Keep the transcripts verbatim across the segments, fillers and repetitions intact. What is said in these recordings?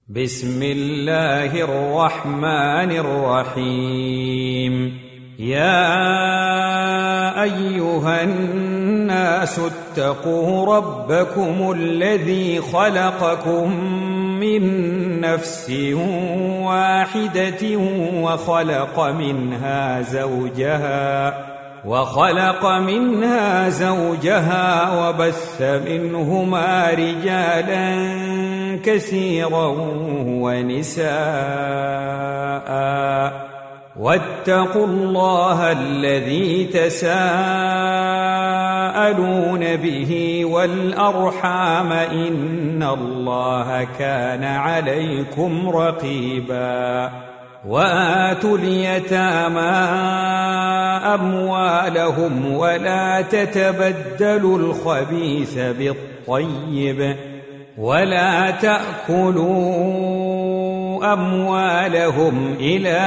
بسم الله الرحمن الرحيم. يا أيها الناس اتقوا ربكم الذي خلقكم من نفس واحدة وخلق منها زوجها وخلق منها زوجها وبث منهما رجالا كثيرا ونساء واتقوا الله الذي تساءلون به والأرحام إن الله كان عليكم رقيبا. وآتوا اليتامى أموالهم ولا تتبدلوا الخبيث بالطيب ولا تأكلوا أموالهم إلى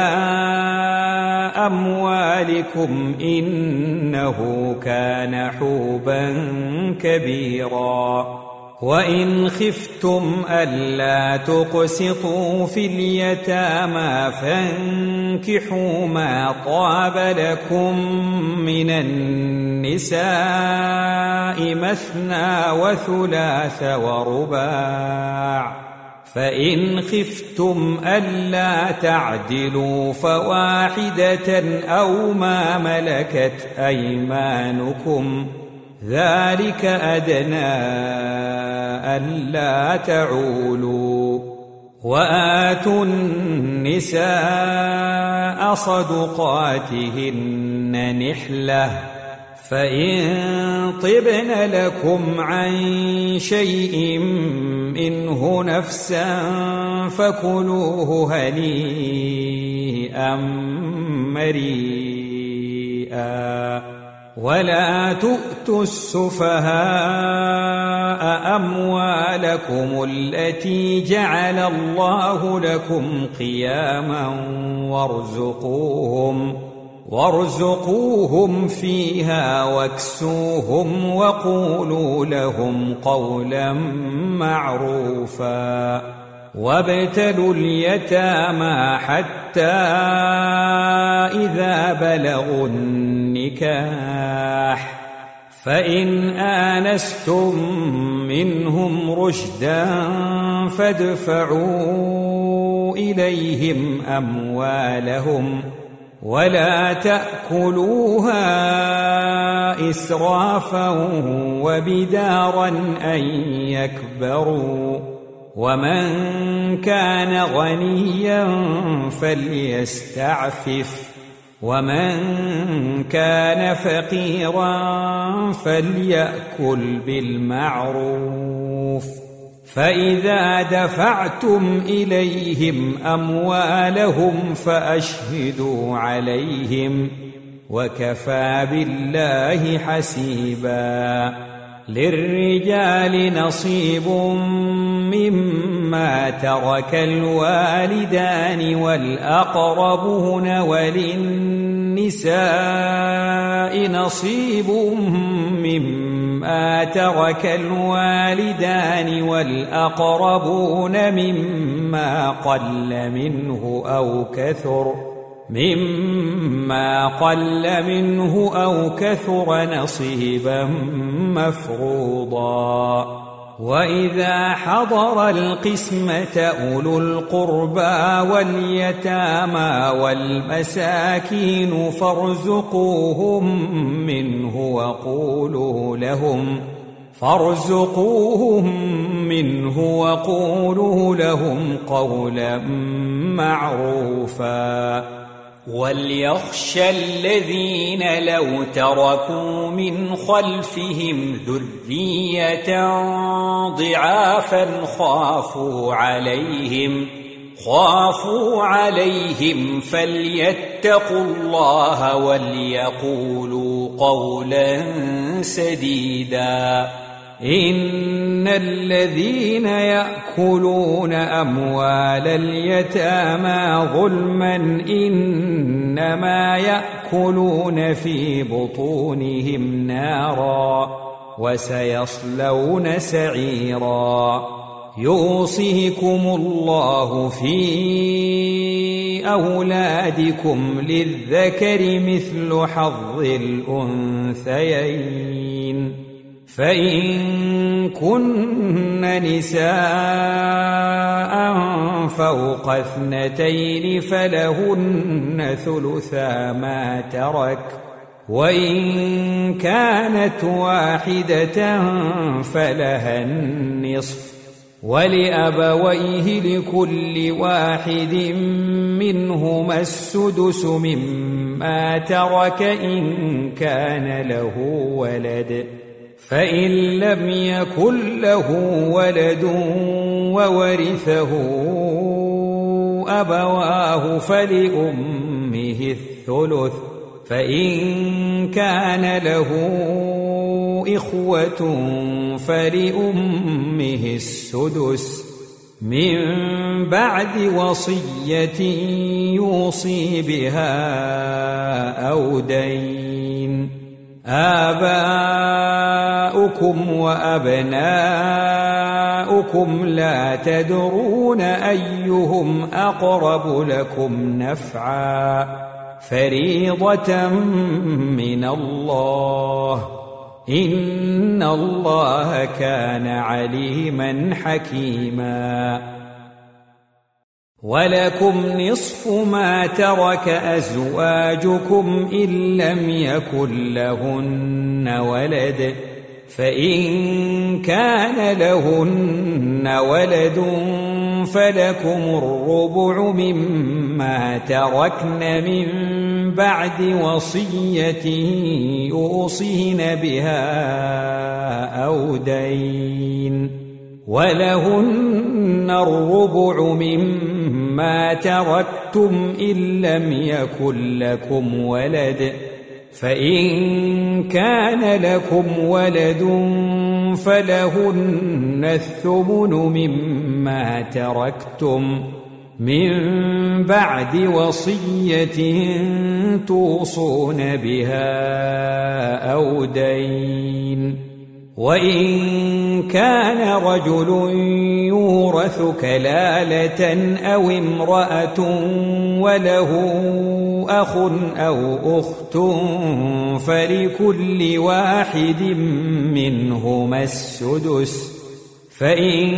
أموالكم إنه كان حوبا كبيرا. وإن خفتم ألا تقسطوا في اليتامى فانكحوا ما طاب لكم من النساء مثنى وثلاث ورباع، فإن خفتم ألا تعدلوا فواحدة أو ما ملكت أيمانكم ذلك أدنى ألا تعولوا. وآتوا النساء صدقاتهن نحلة، فإن طبن لكم عن شيء منه نفسا فكلوه هنيئا مريئا. ولا تؤتوا السفهاء أموالكم التي جعل الله لكم قياما وارزقوهم وارزقوهم فيها واكسوهم وقولوا لهم قولا معروفا. وابتلوا اليتامى حتى إذا بلغوا النكاح، فإن آنستم منهم رشدا فادفعوا إليهم أموالهم ولا تأكلوها إسرافا وبدارا أن يكبروا. ومن كان غنيا فليستعفف ومن كان فقيرا فليأكل بالمعروف. فإذا دفعتم إليهم أموالهم فأشهدوا عليهم وكفى بالله حسيبا. للرجال نصيب مما ترك الوالدان والأقربون وللنساء نصيب مما ترك الوالدان والأقربون مما قل منه أو كثر مما قل منه أو كثر نصيبا مفروضا. وإذا حضر القسمة أولو القربى واليتامى والمساكين فارزقوهم منه وقولوا لهم فارزقوهم منه وقولوا لهم قولا معروفا. وليخشى الذين لو تركوا من خلفهم ذرية ضعافا خافوا عليهم خافوا عليهم فليتقوا الله وليقولوا قولا سديدا. إن الذين يأكلون أموال اليتامى ظلما إنما يأكلون في بطونهم نارا وسيصلون سعيرا. يوصيكم الله في أولادكم للذكر مثل حظ الأنثيين فإن كن نساء فوق اثنتين فلهن ثلثا ما ترك وإن كانت واحدة فلها النصف ولأبويه لكل واحد منهما السدس مما ترك إن كان له ولد فإن لم يكن له ولد وورثه أبواه فلأمه الثلث فإن كان له إخوة فلأمه السدس من بعد وصية يوصي بها أو دين آباؤكم وأبناؤكم لا تدرون أيهم أقرب لكم نفعا فريضة من الله إن الله كان عليما حكيما ولكم نصف ما ترك أزواجكم إن لم يكن لهن ولد فإن كان لهن ولد فلكم الربع مما تركن من بعد وصية يوصين بها أو دين ولهن الربع مما تركتم إن لم يكن لكم ولد فإن كان لكم ولد فلهن الثمن مما تركتم من بعد وصية توصون بها أو دين وإن كان رجل يورث كلالة أو امرأة وله أخ أو أخت فلكل واحد منهما السدس فإن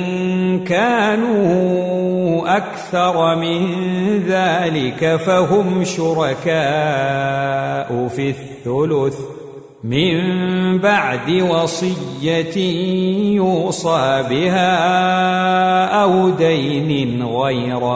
كانوا أكثر من ذلك فهم شركاء في الثلث من بعد وصية يوصى بها أو دين غير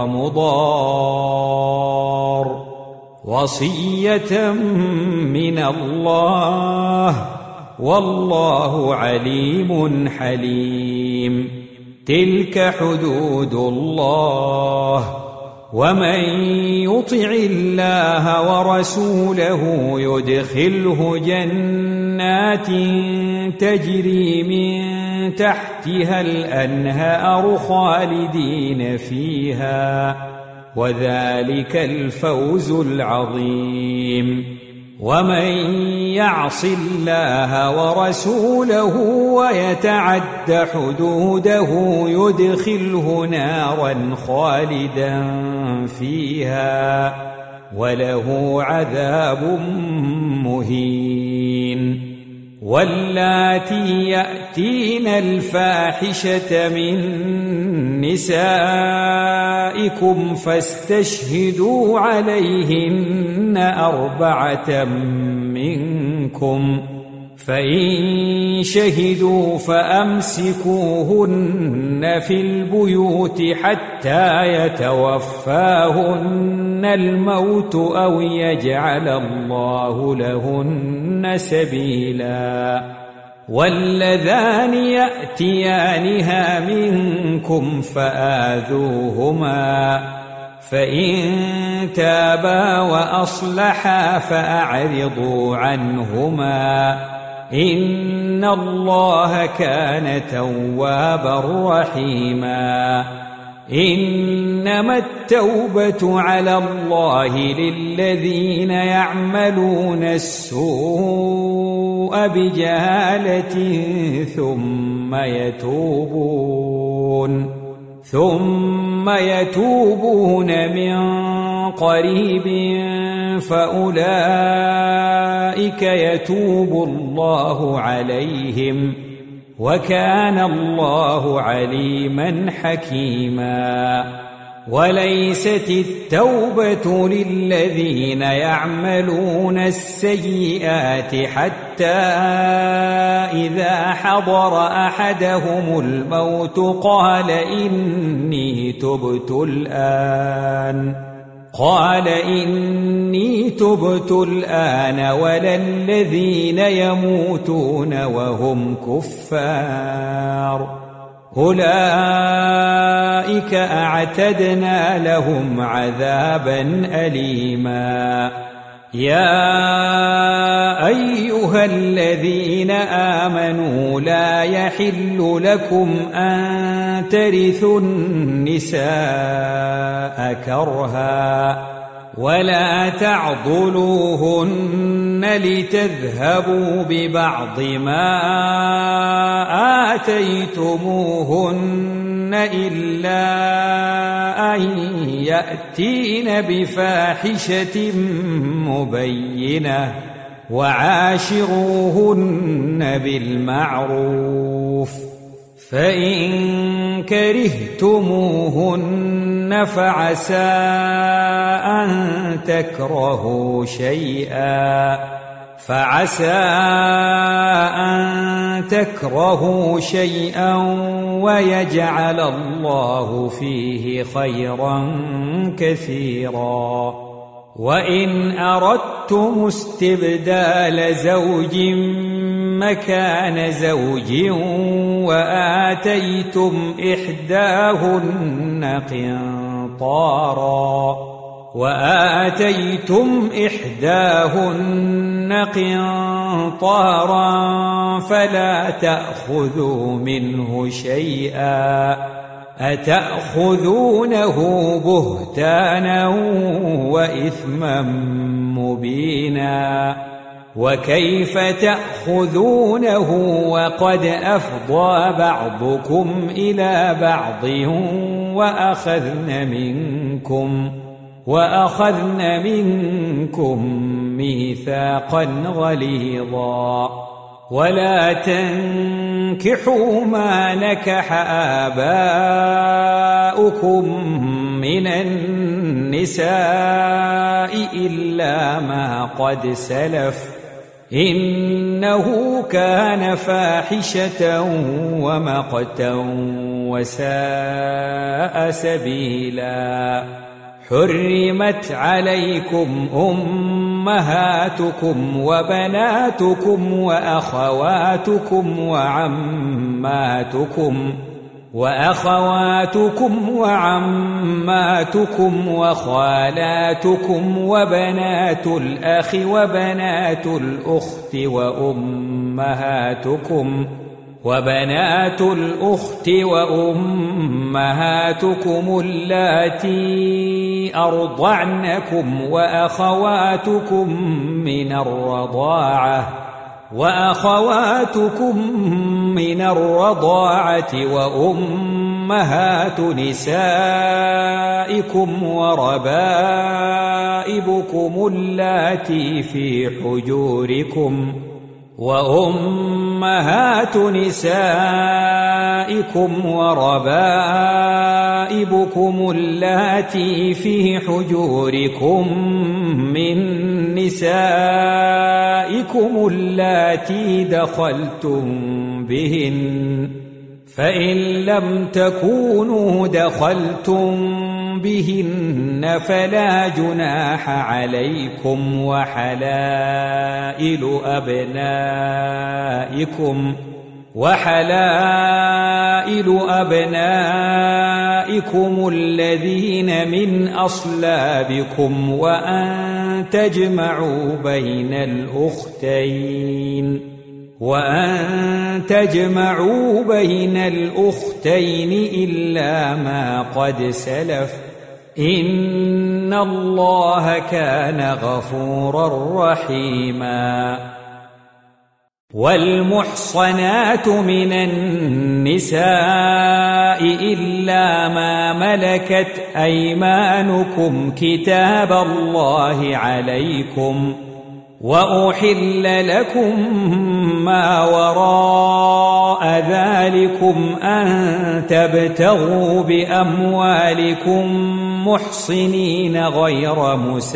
مضار وصية من الله والله عليم حليم تلك حدود الله ومن يطع الله ورسوله يدخله جنات تجري من تحتها الأنهار خالدين فيها وذلك الفوز العظيم ومن يعص الله ورسوله ويتعد حدوده يدخله نارا خالدا فيها وله عذاب مهين واللاتي يأتين الفاحشة من نسائكم فاستشهدوا عليهن أربعة منكم فإن شهدوا فأمسكوهن في البيوت حتى يتوفاهن الموت أو يجعل الله لهن سبيلا واللذان يأتيانها منكم فآذوهما فإن تابا وأصلحا فأعرضوا عنهما إن الله كان توابا رحيما إنما التوبة على الله للذين يعملون السوء بجهالة ثم يتوبون ثم يتوبون من قريب فأولئك يتوب الله عليهم وكان الله عليما حكيما. وليست التوبة للذين يعملون السيئات حتى إذا حضر أحدهم الموت قال إني تبت الآن قال إني تبت الآن ولا الذين يموتون وهم كفار أولئك أعتدنا لهم عذابا أليما. يا أيها الذين آمنوا لا يحل لكم أن ترثوا النساء كرها ولا تعضلوهن لتذهبوا ببعض ما آتيتموهن إلا أن يأتين بفاحشة مبينة وعاشروهن بالمعروف فإن كرهتموهن فعسى أن تكرهوا شيئا فعسى أن تكرهوا شيئا ويجعل الله فيه خيرا كثيرا. وإن أردتم استبدال زوج مكان زوج وآتيتم إحداهن قنطارا وآتيتم إحداهن قنطارا فلا تأخذوا منه شيئا أتأخذونه بهتانا وإثما مبينا. وكيف تأخذونه وقد أفضى بعضكم إلى بعض وأخذن منكم وأخذن منكم ميثاقا غليظا. ولا تنكحوا ما نكح آباؤكم من النساء إلا ما قد سلف إنه كان فاحشة ومقتا وساء سبيلا. حرمت عليكم أمهاتكم وبناتكم وأخواتكم وعماتكم وأخواتكم وعماتكم وخالاتكم وبنات الأخ وبنات الأخت وأمهاتكم وبنات الأخت وأمهاتكم اللاتي أرضعنكم وأخواتكم من الرضاعة وأخواتكم من الرضاعة وأمهات نسائكم وربائبكم اللاتي في حجوركم وأمهات نسائكم وربائبكم اللاتي في حجوركم من نسائكم اللاتي دخلتم بهن فإن لم تكونوا دخلتم بهن فلا جناح عليكم وحلائل أبنائكم وحلائل أبنائكم الذين من أصلابكم وأن تجمعوا بين الأختين وأن تجمعوا بين الأختين إلا ما قد سلف إن الله كان غفورا رحيما. والمحصنات من النساء إلا ما ملكت أيمانكم كتاب الله عليكم، وأحل لكم ما وراء ذلكم أن تبتغوا بأموالكم محصنين غير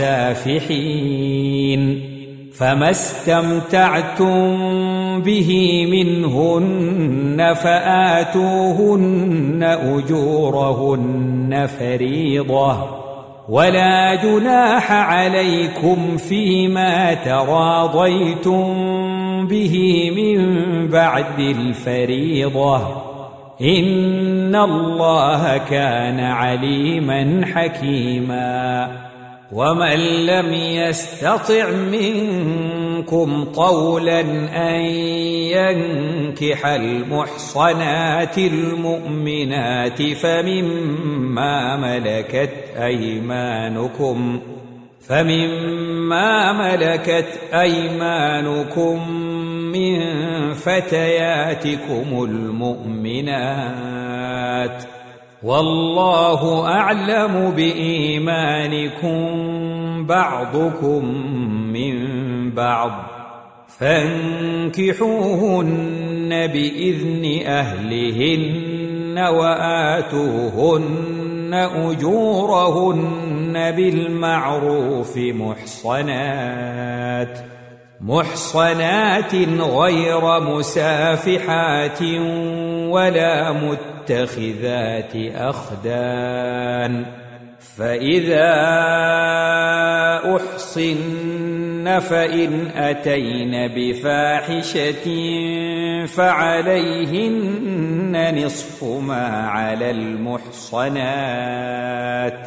مسافحين، فما استمتعتم به منهن فآتوهن أجورهن فريضة، ولا جناح عليكم فيما تراضيتم به من بعد الفريضة، إن الله كان عليما حكيما. ومن لم يستطع منكم طولا أن ينكح المحصنات المؤمنات فمما ملكت أيمانكم فمما ملكت أيمانكم من فتياتكم المؤمنات، والله أعلم بإيمانكم بعضكم من بعض، فانكحوهن بإذن أهلهن وآتوهن أجورهن بالمعروف محصنات محصنات غير مسافحات ولا متخذات أخدان، فإذا أحصن فإن أتين بفاحشة فعليهن نصف ما على المحصنات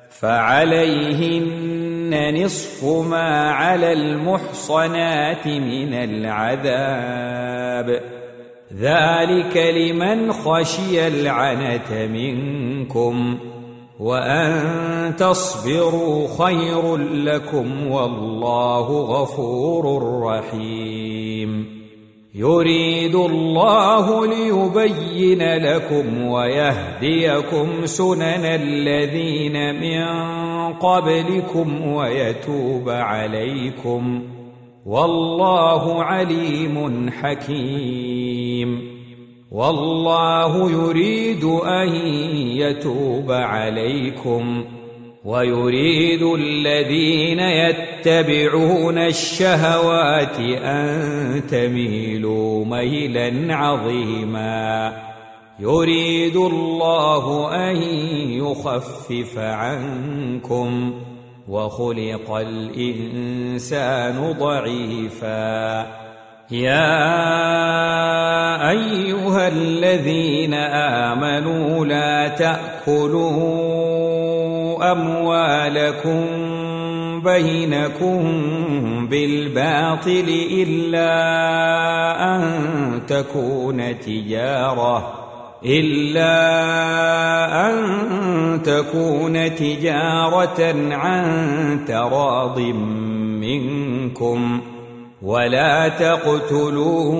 فعليهن نصف ما على المحصنات من العذاب، ذلك لمن خشي العنة منكم، وأن تصبروا خير لكم والله غفور رحيم. يريد الله ليبين لكم ويهديكم سنن الذين من قبلكم ويتوب عليكم، والله عليم حكيم. والله يريد أن يتوب عليكم ويريد الذين يتبعون الشهوات أن تميلوا ميلا عظيما. يريد الله أن يخفف عنكم وخلق الإنسان ضعيفا. يا أيها الذين آمنوا لا تأكلوا أموالكم بينكم بالباطل إلا أن تكون تجارة إلا أن تكون تجارة عن تراض منكم، ولا تقتلوا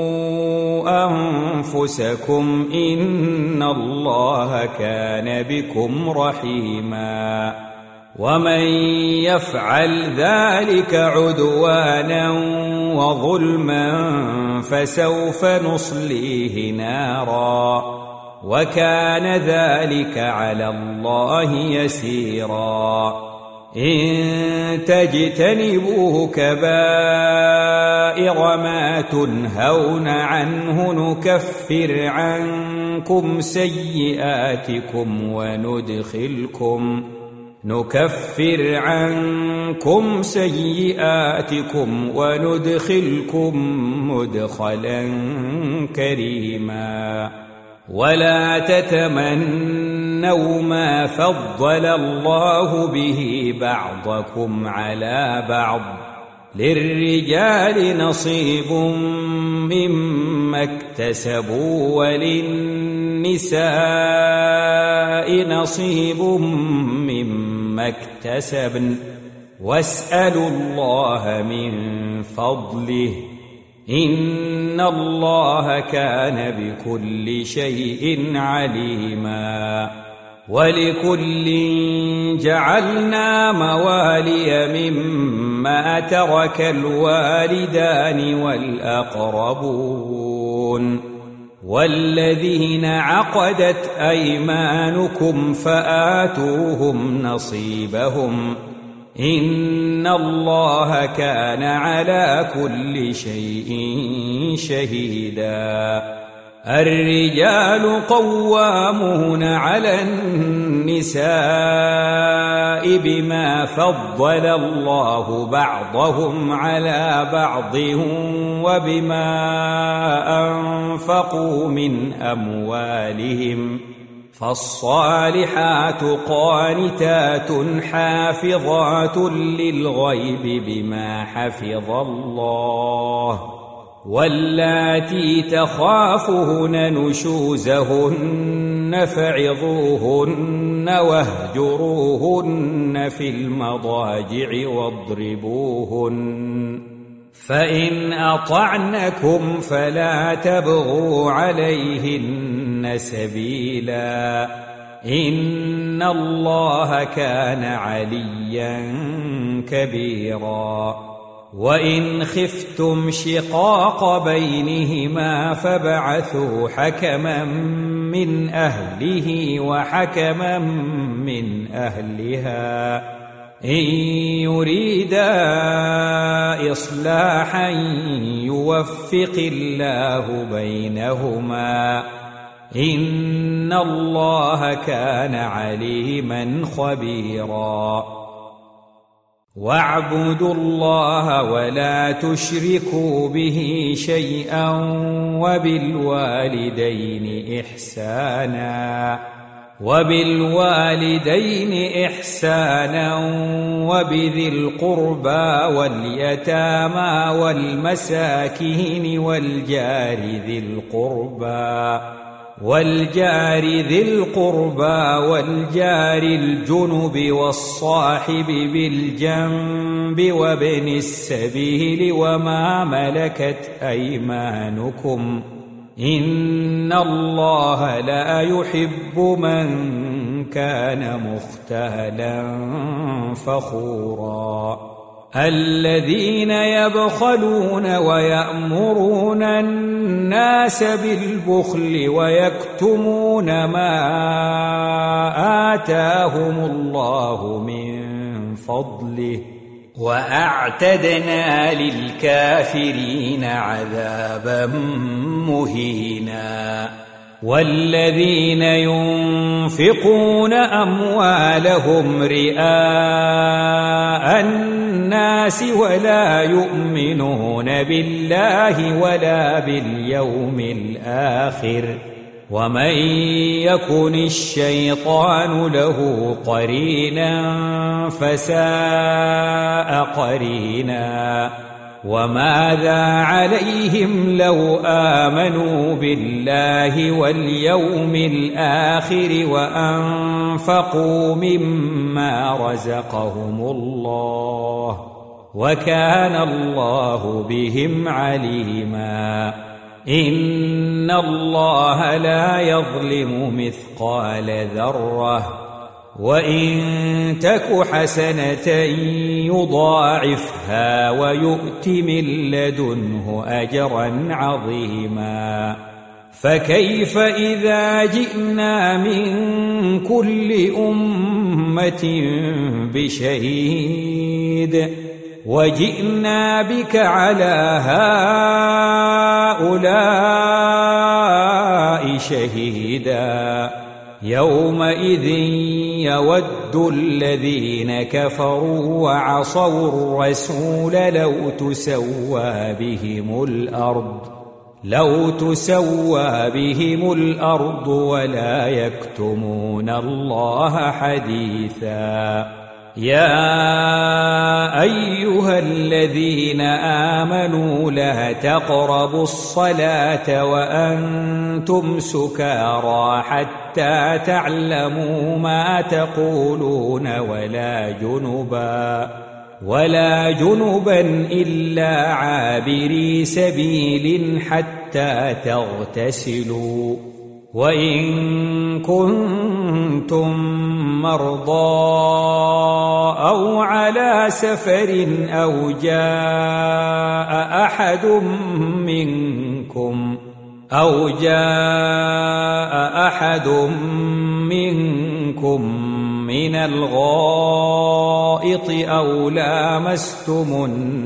أنفسكم إن الله كان بكم رحيما. ومن يفعل ذلك عدوانا وظلما فسوف نصليه نارا، وكان ذلك على الله يسيرا. إن تجتنبوا كبائر ما تنهون عنه نكفر عنكم سيئاتكم وندخلكم نكفر عنكم سيئاتكم وندخلكم مدخلا كريما. ولا تتمنوا ما فضل الله به بعضكم على بعض، للرجال نصيب مما اكتسبوا وللنساء نصيب مما اكتسبن واسألوا الله من فضله إن الله كان بكل شيء عليما ولكل جعلنا موالي مما ترك الوالدان والأقربون والذين عقدت أيمانكم فآتوهم نصيبهم إن الله كان على كل شيء شهيدا الرجال قوامون على النساء بما فضل الله بعضهم على بعض وبما أنفقوا من أموالهم فالصالحات قانتات حافظات للغيب بما حفظ الله واللاتي تخافون نشوزهن فعظوهن واهجروهن في المضاجع واضربوهن فإن أطعنكم فلا تبغوا عليهن سبيلا إن الله كان عليا كبيرا وإن خفتم شقاق بينهما فابعثوا حكما من أهله وحكما من أهلها إن يريدا إصلاحا يوفق الله بينهما إن الله كان عليما خبيرا واعبدوا الله ولا تشركوا به شيئا وبالوالدين إحسانا وبالوالدين إحسانا وبذي القربى واليتامى والمساكين والجار ذي القربى والجار ذي القربى والجار الجنب والصاحب بالجنب وابن السبيل وما ملكت أيمانكم إن الله لا يحب من كان مختالا فخورا الذين يبخلون ويأمرون الناس بالبخل ويكتمون ما آتاهم الله من فضله وأعتدنا للكافرين عذابا مهينا والذين ينفقون أموالهم رئاء الناس ولا يؤمنون بالله ولا باليوم الآخر ومن يكن الشيطان له قرينا فساء قرينا وماذا عليهم لو آمنوا بالله واليوم الآخر وأنفقوا مما رزقهم الله وكان الله بهم عليما إن الله لا يظلم مثقال ذرة وإن تك حسنة يضاعفها ويؤت من لدنه أجرا عظيما فكيف إذا جئنا من كل أمة بشهيد وجئنا بك على هؤلاء شهيدا يومئذ يود الذين كفروا وعصوا الرسول لو تسوى بهم الأرض لو تسوى بهم الأرض ولا يكتمون الله حديثا يا أيها الذين آمنوا لا تقربوا الصلاة وأنتم سكارى حتى تعلموا ما تقولون ولا جنبا ولا جنبا إلا عابري سبيل حتى تغتسلوا وإن كنتم مرضى أو على سفر أو جاء أحد منكم أو جاء أحد منكم من الغائط أو لامستم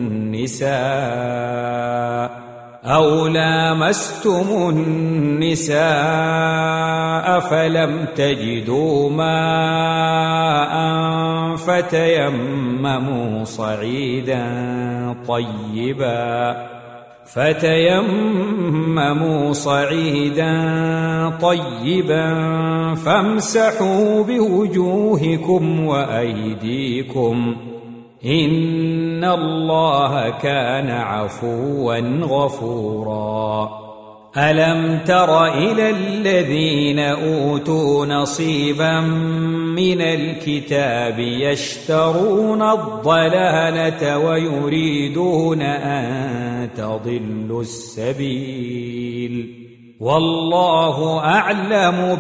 النساء أو لامستم النساء فلم تجدوا ماء فتيمموا صعيدا طيبا فتيمموا صعيدا طيبا فامسحوا بوجوهكم وأيديكم إن الله كان عفوا غفورا ألم تر إلى الذين أوتوا نصيبا من الكتاب يشترون الضلالة ويريدون أن تضلوا السبيل والله أعلم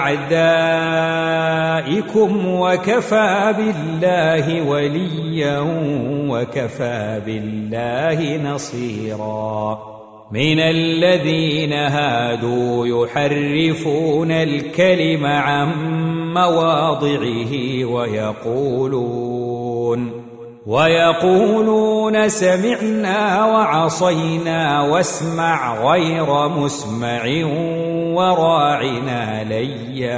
بأعدائكم وكفى بالله وليا وكفى بالله نصيرا من الذين هادوا يحرفون الكلم عن مواضعه ويقولون ويقولون سمعنا وعصينا واسمع غير مسمع وراعنا ليا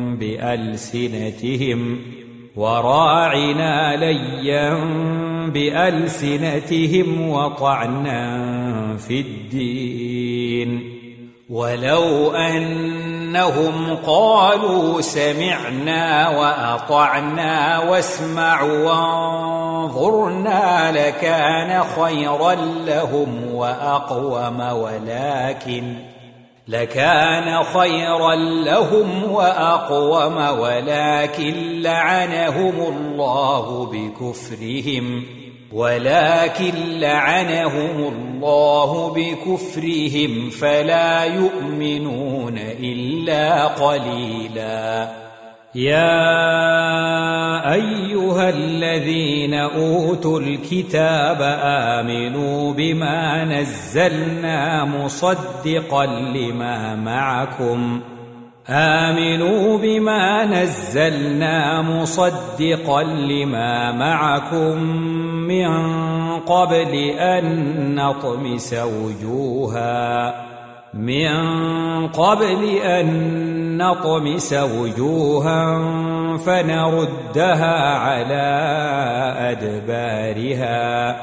بألسنتهم وراعنا ليا بألسنتهم وطعنا في الدين ولو أنهم قالوا سمعنا وأطعنا واسمعوا وانظرنا لكان خيرا لهم وأقوم ولكن لكان خيرا لهم وأقوم ولكن لعنهم الله بكفرهم ولكن لعنهم الله بكفرهم فلا يؤمنون إلا قليلا يا أيها الذين أوتوا الكتاب آمنوا بما نزلنا مصدقا لما معكم آمنوا بما نزلنا مصدقا لما معكم من قبل أن نطمس وجوها من قبل أن نطمس وجوها فنردها على أدبارها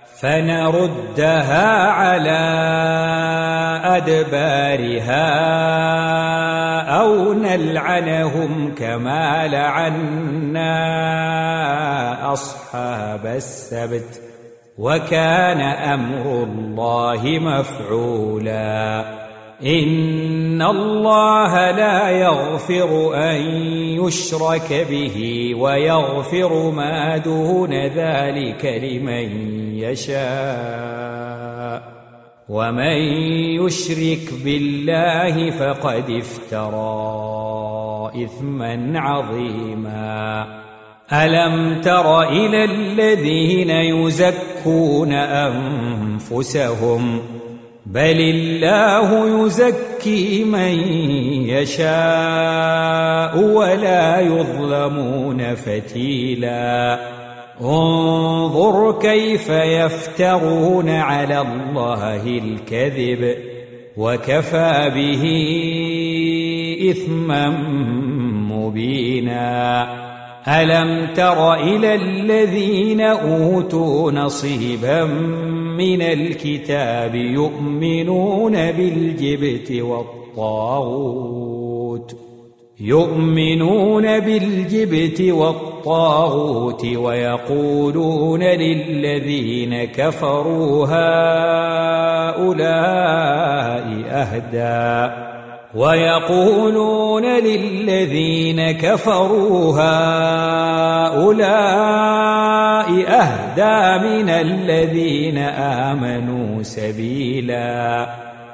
فنردها على أدبارها أو نلعنهم كما لعنا أصحاب السبت وكان أمر الله مفعولا إن الله لا يغفر أن يشرك به ويغفر ما دون ذلك لمن يشاء ومن يشرك بالله فقد افترى إثما عظيما ألم تر إلى الذين يزكون أنفسهم بل الله يزكي من يشاء ولا يظلمون فتيلا انظر كيف يفترون على الله الكذب وكفى به إثما مبينا ألم تر إلى الذين أوتوا نصيبا من الكتاب يؤمنون بالجبت والطاغوت يؤمنون بالجبت والطاغوت ويقولون للذين كفروا هؤلاء أهدى ويقولون للذين كفروا هؤلاء أهدى من الذين آمنوا سبيلا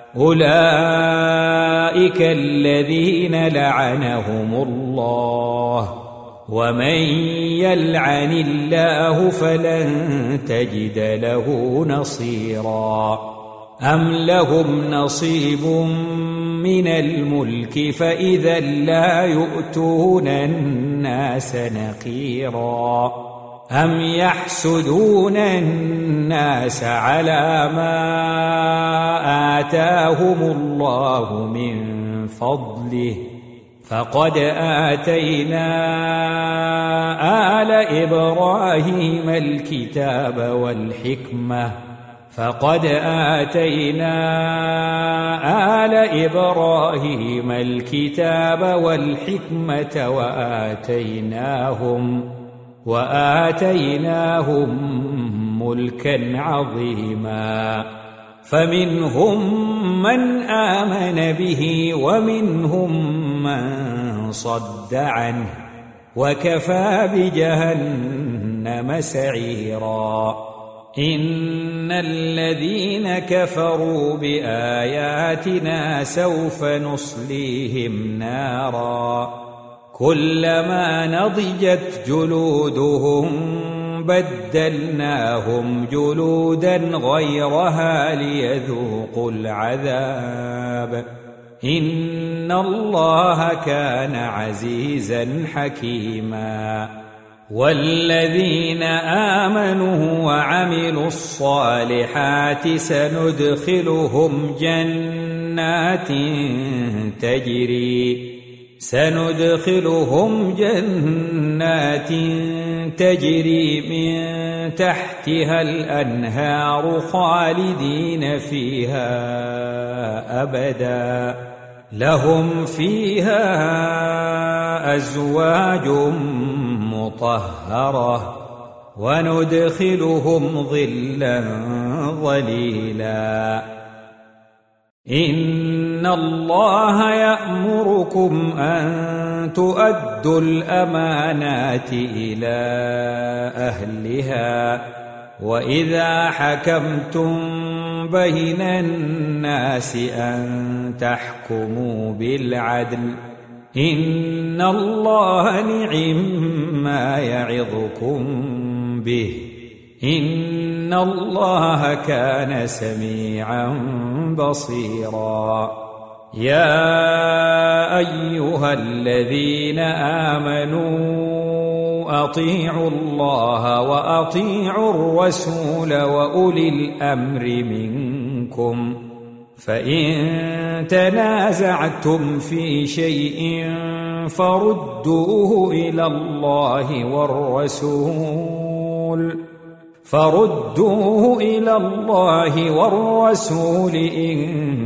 أولئك الذين لعنهم الله ومن يلعن الله فلن تجد له نصيرا أم لهم نصيب من الملك فإذا لا يؤتون الناس نقيرا أم يحسدون الناس على ما آتاهم الله من فضله فقد آتينا آل إبراهيم الكتاب والحكمة فقد آتينا آل إبراهيم الكتاب والحكمة وآتيناهم وآتيناهم ملكا عظيما فمنهم من آمن به ومنهم من صد عنه وكفى بجهنم سعيرا إن الذين كفروا بآياتنا سوف نصليهم نارا كلما نضجت جلودهم بدلناهم جلودا غيرها ليذوقوا العذاب إن الله كان عزيزا حكيما والذين آمنوا وعملوا الصالحات سندخلهم جنات تجري سندخلهم جنات تجري من تحتها الأنهار خالدين فيها أبدا لهم فيها أزواج مطهرة وندخلهم ظلا ظليلا إن الله يأمركم أن تؤدوا الأمانات إلى أهلها وإذا حكمتم بين الناس أن تحكموا بالعدل إن الله نعم يعظكم به إن الله كان سميعا بصيرا يا أيها الذين آمنوا أطيعوا الله وأطيعوا الرسول وأولي الأمر منكم فإن تنازعتم في شيء فردوه إلى الله والرسول فردوه إلى الله والرسول إن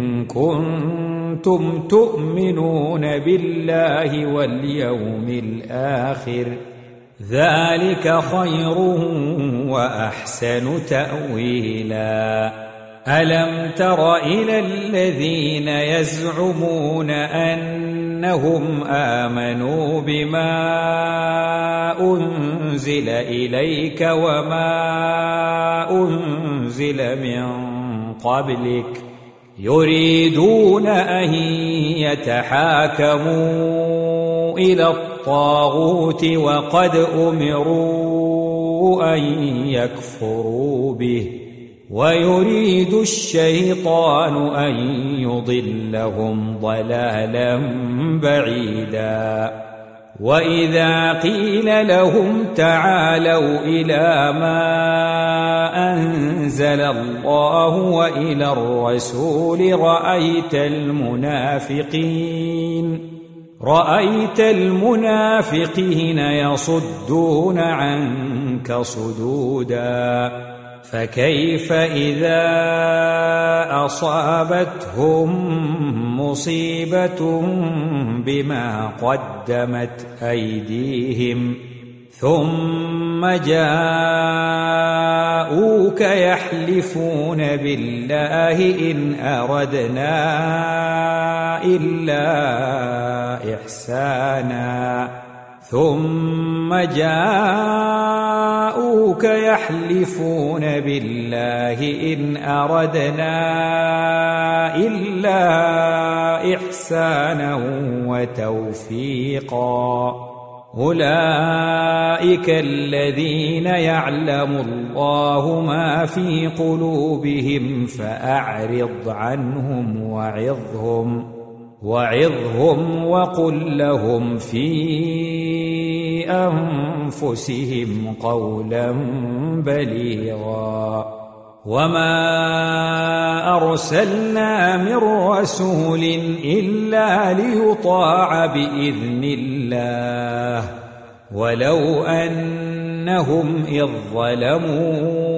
كنتم تؤمنون بالله واليوم الآخر ذلك خير وأحسن تأويلا ألم تر إلى الذين يزعمون أنهم آمنوا بما أنزل إليك وما أنزل من قبلك يريدون أن يتحاكموا إلى الطاغوت وقد أمروا أن يكفروا به ويريد الشيطان أن يضلهم ضلالا بعيدا وإذا قيل لهم تعالوا إلى ما أنزل الله وإلى الرسول رأيت المنافقين رأيت المنافقين يصدون عنك صدودا فكيف إذا أصابتهم مصيبة بما قدمت أيديهم ثم جاءوك يحلفون بالله إن أردنا إلا إحسانا ثم جاءوك يحلفون بالله إن أردنا إلا إحسانا وتوفيقا أولئك الذين يعلم الله ما في قلوبهم فأعرض عنهم وعظهم وعظهم وقل لهم في أنفسهم قولا بليغا وما أرسلنا من رسول إلا ليطاع بإذن الله ولو أنهم إذ ظلموا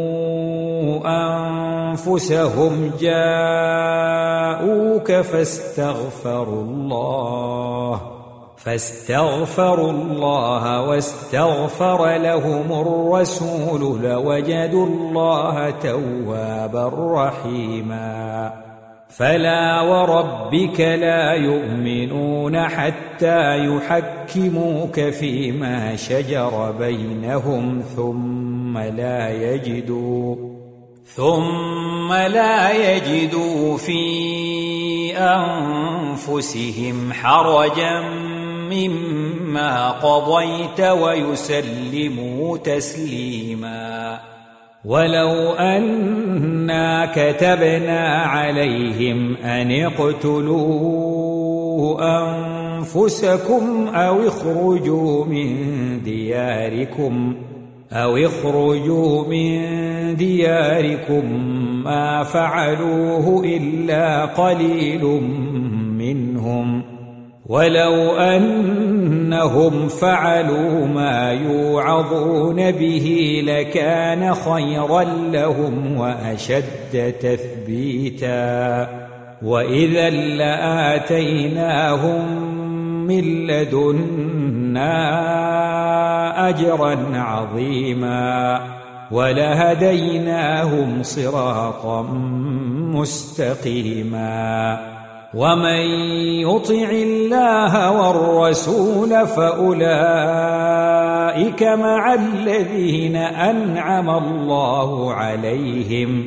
أنفسهم جاءوك فاستغفروا الله فاستغفروا الله واستغفر لهم الرسول لوجدوا الله توابا رحيما فلا وربك لا يؤمنون حتى يحكموك فيما شجر بينهم ثم لا يجدوا ثم لا يجدوا في أنفسهم حرجا مما قضيت ويسلموا تسليما ولو أنا كتبنا عليهم أن اقتلوا أنفسكم أو اخرجوا من دياركم أو اخرجوا من دياركم ما فعلوه إلا قليل منهم ولو أنهم فعلوا ما يوعظون به لكان خيرا لهم وأشد تثبيتا وإذا لآتيناهم من لدنا أجرا عظيما ولهديناهم صراطا مستقيما ومن يطع الله والرسول فأولئك مع الذين أنعم الله عليهم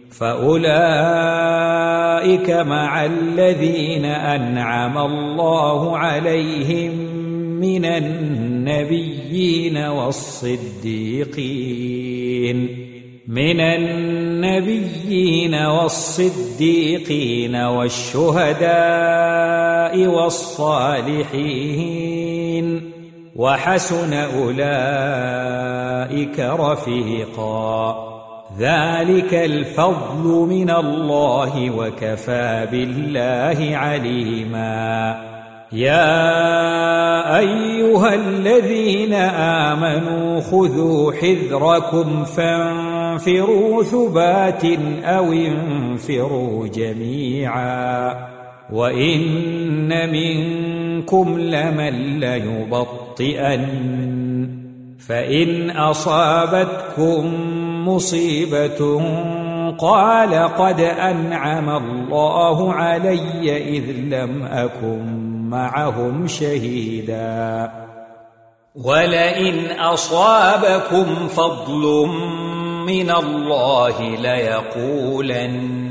فأولئك مع الذين أنعم الله عليهم من النبيين والصديقين من النبيين والصديقين والشهداء والصالحين وحسن أولئك رفيقا ذلك الفضل من الله وكفى بالله عليما يا أيها الذين آمنوا خذوا حذركم فانفروا ثبات أو انفروا جميعا وإن منكم لمن ليبطئن فإن أصابتكم مصيبة قال قد أنعم الله علي إذ لم أكن معهم شهيدا ولئن أصابكم فضل من الله ليقولن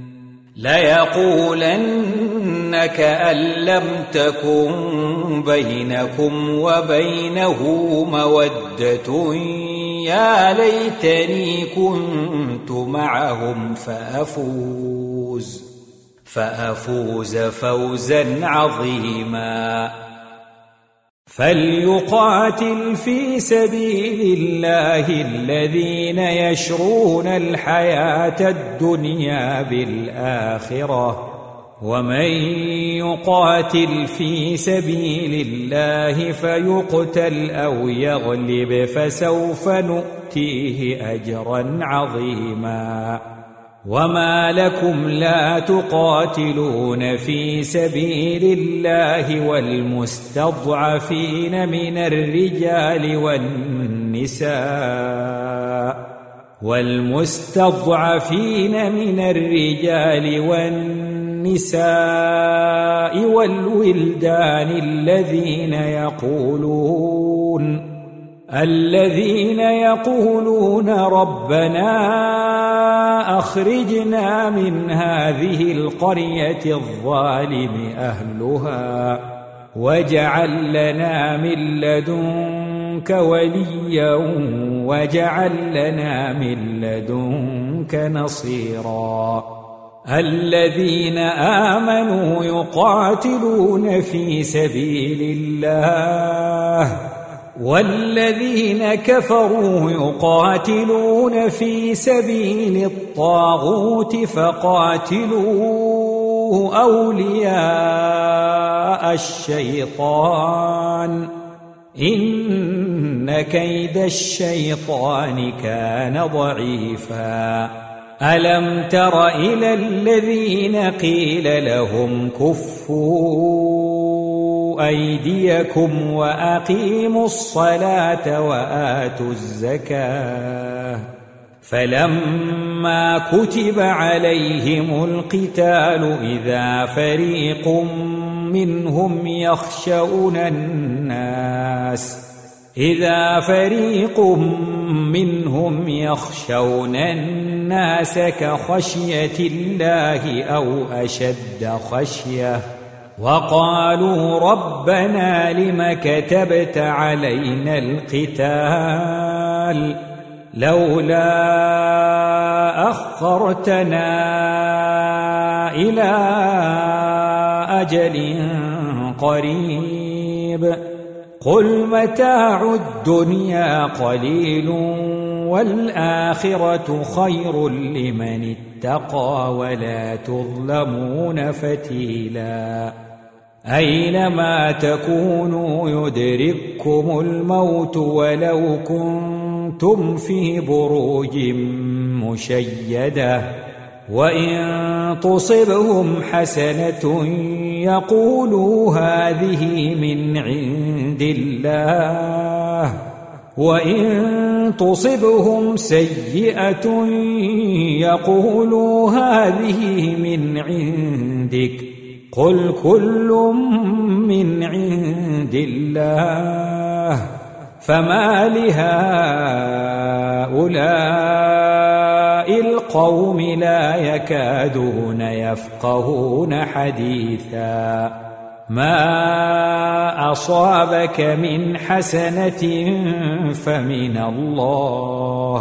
ليقولن كأن لم تكن بينكم وبينه مودة يا ليتني كنت معهم فأفوز فأفوز فوزا عظيما فليقاتل في سبيل الله الذين يشرون الحياة الدنيا بالآخرة ومن يقاتل في سبيل الله فيقتل أو يغلب فسوف نؤتيه أجرا عظيما وما لكم لا تقاتلون في سبيل الله والمستضعفين من الرجال والنساء والمستضعفين من الرجال والنساء والولدان الذين يقولون الذين يقولون ربنا أخرجنا من هذه القرية الظالم أهلها واجعل لنا من لدنك وليا واجعل لنا من لدنك نصيرا الذين آمنوا يقاتلون في سبيل الله والذين كفروا يقاتلون في سبيل الطاغوت فقاتلوا أولياء الشيطان إن كيد الشيطان كان ضعيفا ألم تر إلى الذين قيل لهم كفوا أيديكم وأقيموا الصلاة وآتوا الزكاة فلما كتب عليهم القتال إذا فريق منهم يخشون الناس إذا فريق منهم يخشون الناس كخشية الله أو أشد خشية وقالوا ربنا لم كتبت علينا القتال لولا أخرتنا إلى أجل قريب قل متاع الدنيا قليل والآخرة خير لمن اتقى ولا تظلمون فتيلا أينما تكونوا يدرككم الموت ولو كنتم في بروج مشيدة وإن تصبهم حسنة يقولوا هذه من عند الله وإن تصبهم سيئة يقولوا هذه من عندك قل كل من عند الله فما لهؤلاء القوم لا يكادون يفقهون حديثا ما أصابك من حسنة فمن الله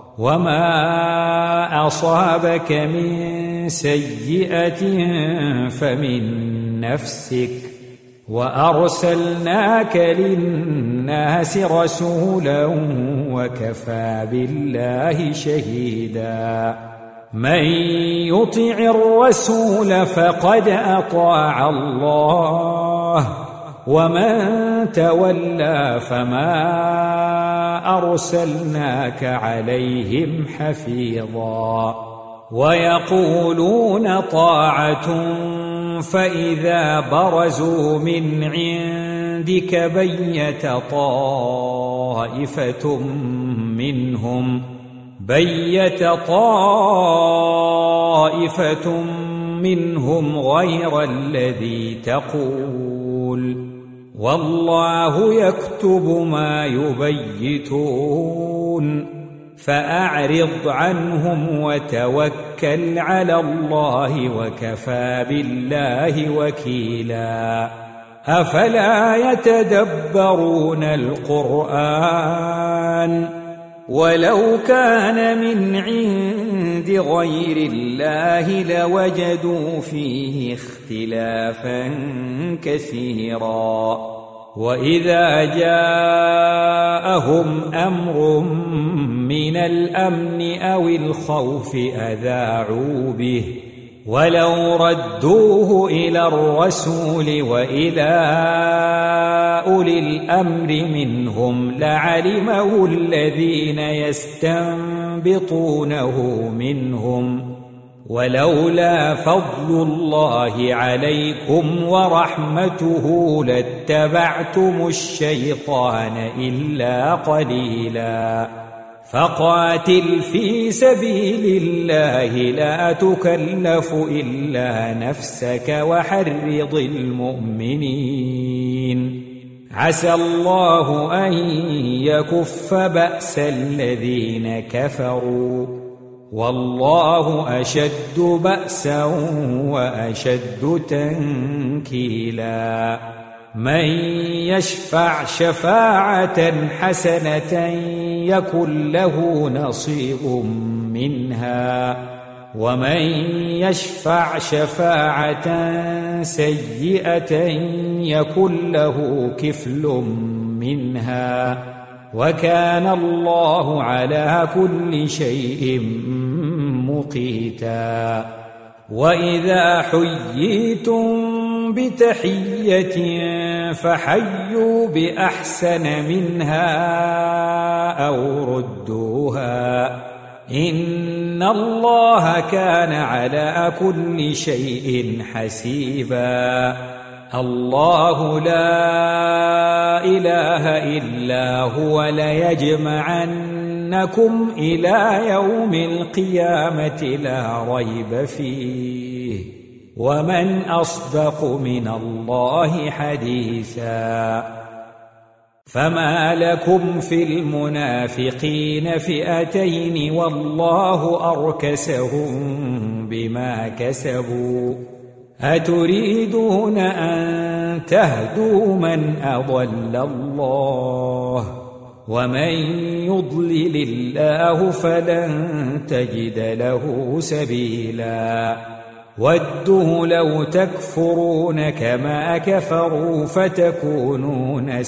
وما أصابك من سيئة فمن نفسك وأرسلناك للناس رسولا وكفى بالله شهيدا من يطع الرسول فقد أطاع الله ومن تولى فما أرسلناك عليهم حفيظا ويقولون طاعة فإذا برزوا من عندك بيت طائفة منهم بيت طائفة منهم غير الذي تقول والله يكتب ما يبيتون فأعرض عنهم وتوكل على الله وكفى بالله وكيلا أفلا يتدبرون القرآن ولو كان من عند غير الله لوجدوا فيه اختلافا كثيرا وإذا جاءهم أمر من الأمن أو الخوف أذاعوا به ولو ردوه إلى الرسول وإلى أولي الأمر منهم لعلمه الذين يستنبطونه منهم ولولا فضل الله عليكم ورحمته لاتبعتم الشيطان إلا قليلا فقاتل في سبيل الله لا تكلف إلا نفسك وحرض المؤمنين عسى الله أن يكف بأس الذين كفروا والله أشد بأسا وأشد تنكيلا من يشفع شفاعة حسنة يكن له نصيب منها ومن يشفع شفاعة سيئة يكن له كفل منها وكان الله على كل شيء مقيتا وإذا حييتم بتحية فحيوا بأحسن منها أو ردوها إن الله كان على كل شيء حسيبا الله لا إله إلا هو ليجمعنكم إلى يوم القيامة لا ريب فيه ومن أصدق من الله حديثا فما لكم في المنافقين فئتين والله أركسهم بما كسبوا أتريدون أن تهدوا من أضل الله ومن يضلل الله فلن تجد له سبيلا ودوا لو تكفرون كما كفروا فتكونون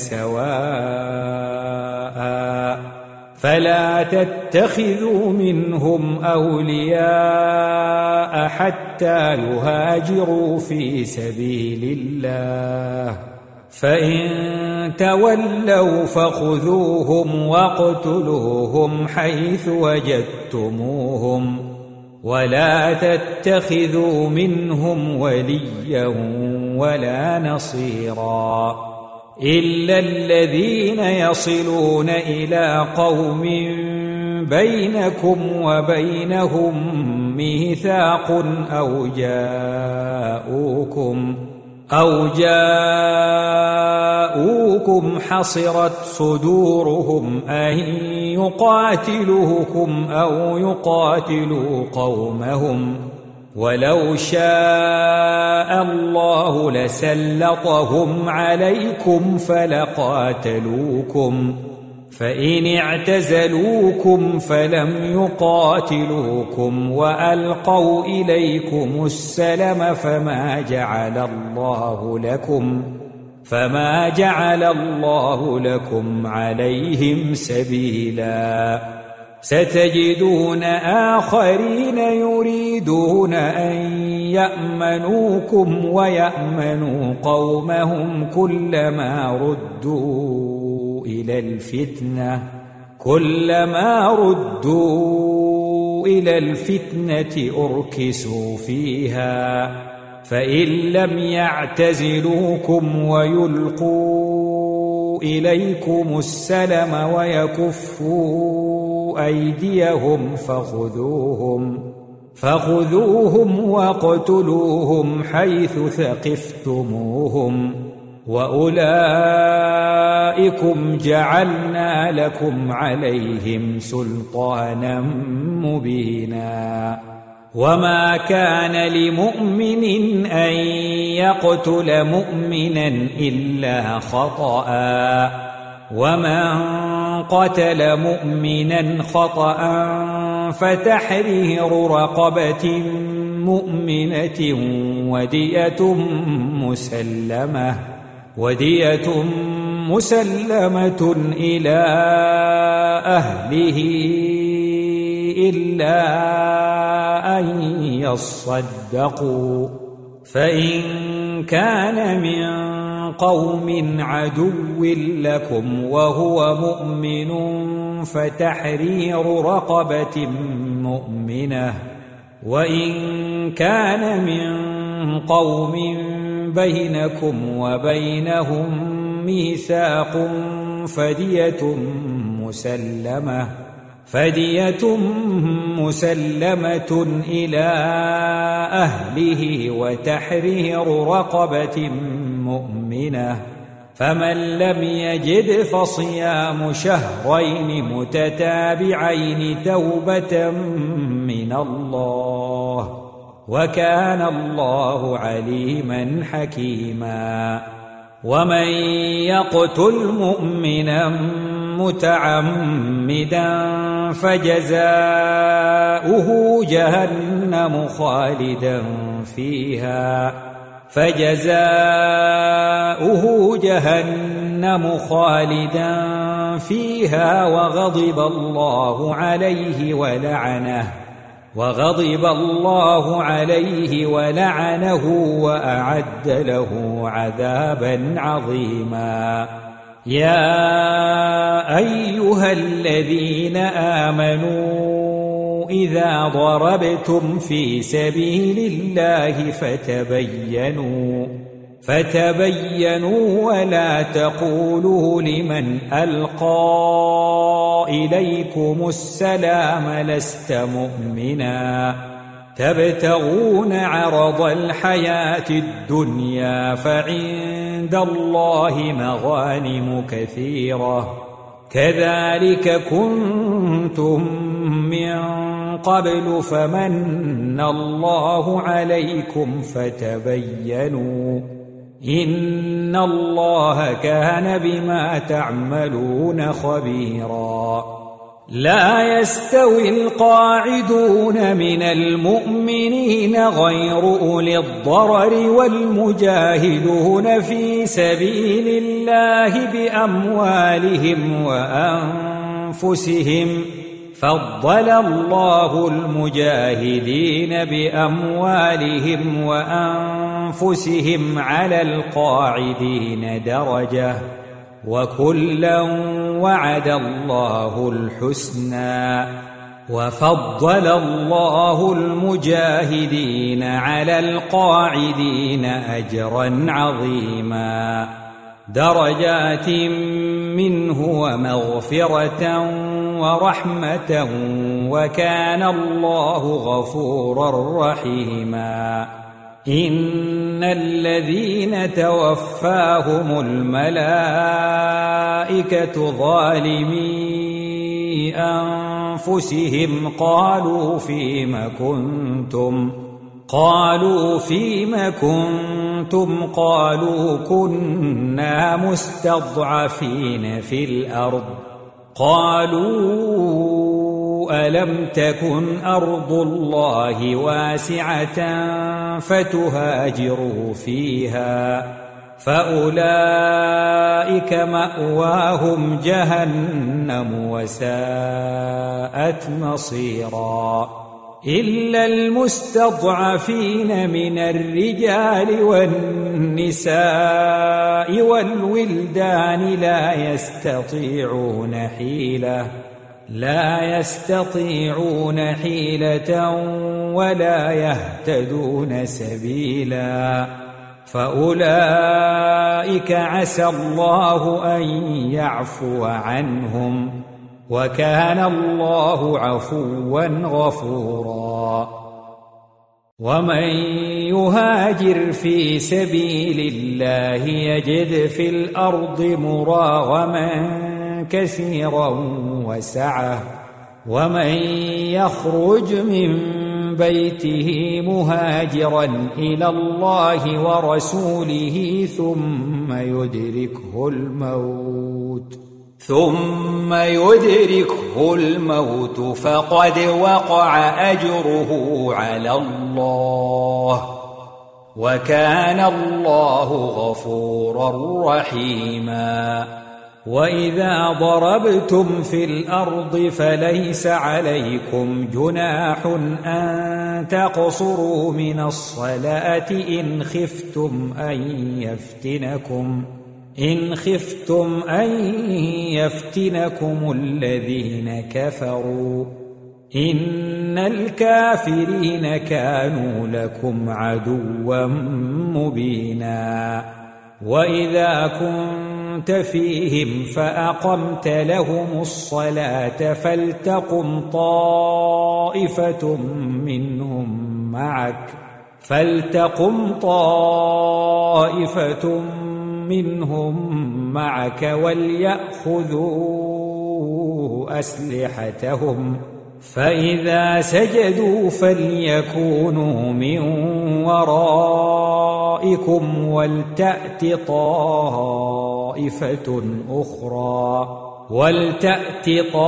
سواء فلا تتخذوا منهم أولياء حتى يهاجروا في سبيل الله فإن تولوا فخذوهم واقتلوهم حيث وجدتموهم ولا تتخذوا منهم وليا ولا نصيرا إلا الذين يصلون إلى قوم بينكم وبينهم ميثاق أو جاءوكم أو جاءوكم حصرت صدورهم أن يقاتلوكم أو يقاتلوا قومهم ولو شاء الله لسلطهم عليكم فلقاتلوكم فإن اعتزلوكم فلم يقاتلوكم وألقوا إليكم السلم فما جعل الله لكم فما جعل الله لكم عليهم سبيلا ستجدون آخرين يريدون أن يأمنوكم ويأمنوا قومهم كلما ردوا إلى الفتنة كلما ردوا إلى الفتنة أركسوا فيها فإن لم يعتزلوكم ويلقوا إليكم السلم ويكفوا أيديهم فخذوهم فخذوهم واقتلوهم حيث ثقفتموهم وأولئكم جعلنا لكم عليهم سلطانا مبينا وما كان لمؤمن أن يقتل مؤمنا إلا خطأ ومن قتل مؤمنا خطأ فتحرير رقبة مؤمنة ودية مسلمة ودية مسلمة إلى أهله إلا أن يصدقوا. فإن كان من قوم عدو لكم وهو مؤمن فتحرير رقبة مؤمنة، وإن كان من قوم بينكم وبينهم ميثاق فدية مسلمة فدية مسلمة إلى أهله وتحرير رقبة مؤمنة، فمن لم يجد فصيام شهرين متتابعين توبة من الله، وكان الله عليما حكيما. ومن يقتل مؤمنا متعمدا فجزاؤه جهنم خالدا فيها فجزاؤه جهنم خالدا فيها وغضب الله عليه ولعنه وغضب الله عليه ولعنه وأعد له عذابا عظيما. يا أيها الذين آمنوا إذا ضربتم في سبيل الله فتبينوا فتبينوا ولا تقولوا لمن ألقى إليكم السلام لست مؤمنا تبتغون عرض الحياة الدنيا فعند الله مغانم كثيرة كذلك كنتم من قبل فمن الله عليكم فتبينوا إن الله كان بما تعملون خبيرا. لا يستوي القاعدون من المؤمنين غير أولي الضرر والمجاهدون في سبيل الله بأموالهم وأنفسهم فضل الله المجاهدين بأموالهم وأنفسهم على القاعدين درجة وكلا وعد الله الحسنى وفضل الله المجاهدين على القاعدين أجرا عظيما درجات منه ومغفرة ورحمة وكان الله غفورا رحيما. إن الذين توفاهم الملائكة ظالمي أنفسهم قالوا فيم كنتم قالوا فيم كنتم قالوا كنا مستضعفين في الأرض قالوا ألم تكن أرض الله واسعة فتهاجروا فيها فأولئك مأواهم جهنم وساءت مصيرا. إلا المستضعفين من الرجال والنساء والولدان لا يستطيعون حيلة لا يستطيعون حيلة ولا يهتدون سبيلا فأولئك عسى الله أن يعفو عنهم وكان الله عفوا غفورا. ومن يهاجر في سبيل الله يجد في الأرض مراغما كثيرا وسعة ومن يخرج من بيته مهاجرا إلى الله ورسوله ثم يدركه الموت ثم يدركه الموت فقد وقع أجره على الله وكان الله غفورا رحيما. وإذا ضربتم في الأرض فليس عليكم جناح أن تقصروا من الصلاة إن خفتم أن يفتنكم إن خفتم أن يفتنكم الذين كفروا إن الكافرين كانوا لكم عدوا مبينا. وإذا كنت فيهم فأقمت لهم الصلاة فلتقم طائفة منهم معك فلتقم طائفة منهم معك وليأخذوا أسلحتهم فإذا سجدوا فليكونوا من ورائكم ولتأت طائفة أخرى ولتأت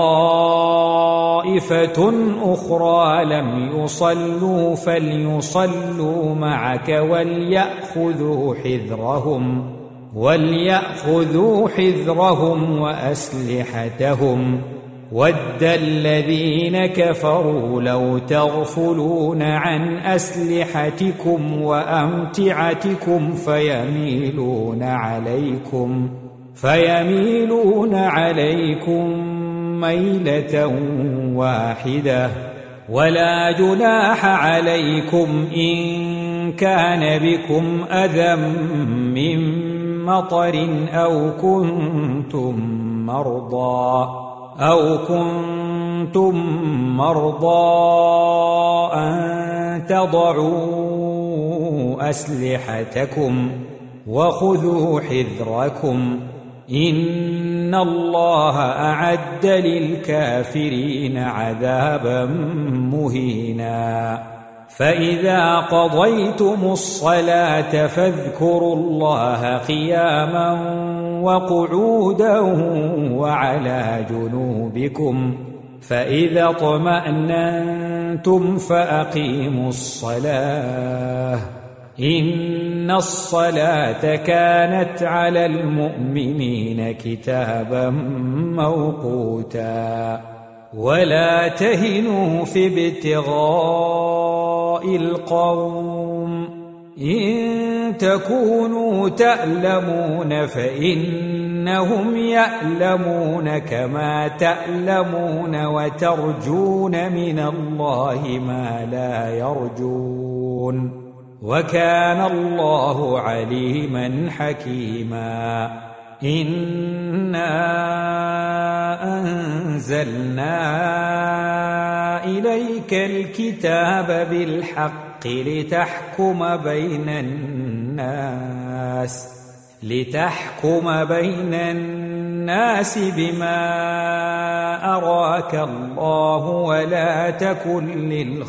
طائفة أخرى لم يصلوا فليصلوا معك وليأخذوا حذرهم وليأخذوا حذرهم وأسلحتهم ود الذين كفروا لو تغفلون عن أسلحتكم وأمتعتكم فيميلون عليكم فيميلون عليكم ميلة واحدة. ولا جناح عليكم إن كان بكم أذى من مطر أو كنتم مرضى أو كنتم مرضى أن تضعوا أسلحتكم وخذوا حذركم إن الله أعد للكافرين عذابا مهينا. فإذا قضيتم الصلاة فاذكروا الله قياما وقعودا وعلى جنوبكم فإذا اطمأننتم فأقيموا الصلاة إن الصلاة كانت على المؤمنين كتابا موقوتا. ولا تهنوا في ابتغاء القوم إن تكونوا تألمون فإنهم يألمون كما تألمون وترجون من الله ما لا يرجون وكان الله عليما حكيما. إنا أنزلنا إليك الكتاب بالحق لتحكم بين الناس لتحكم بين الناس بما أراك الله ولا تكن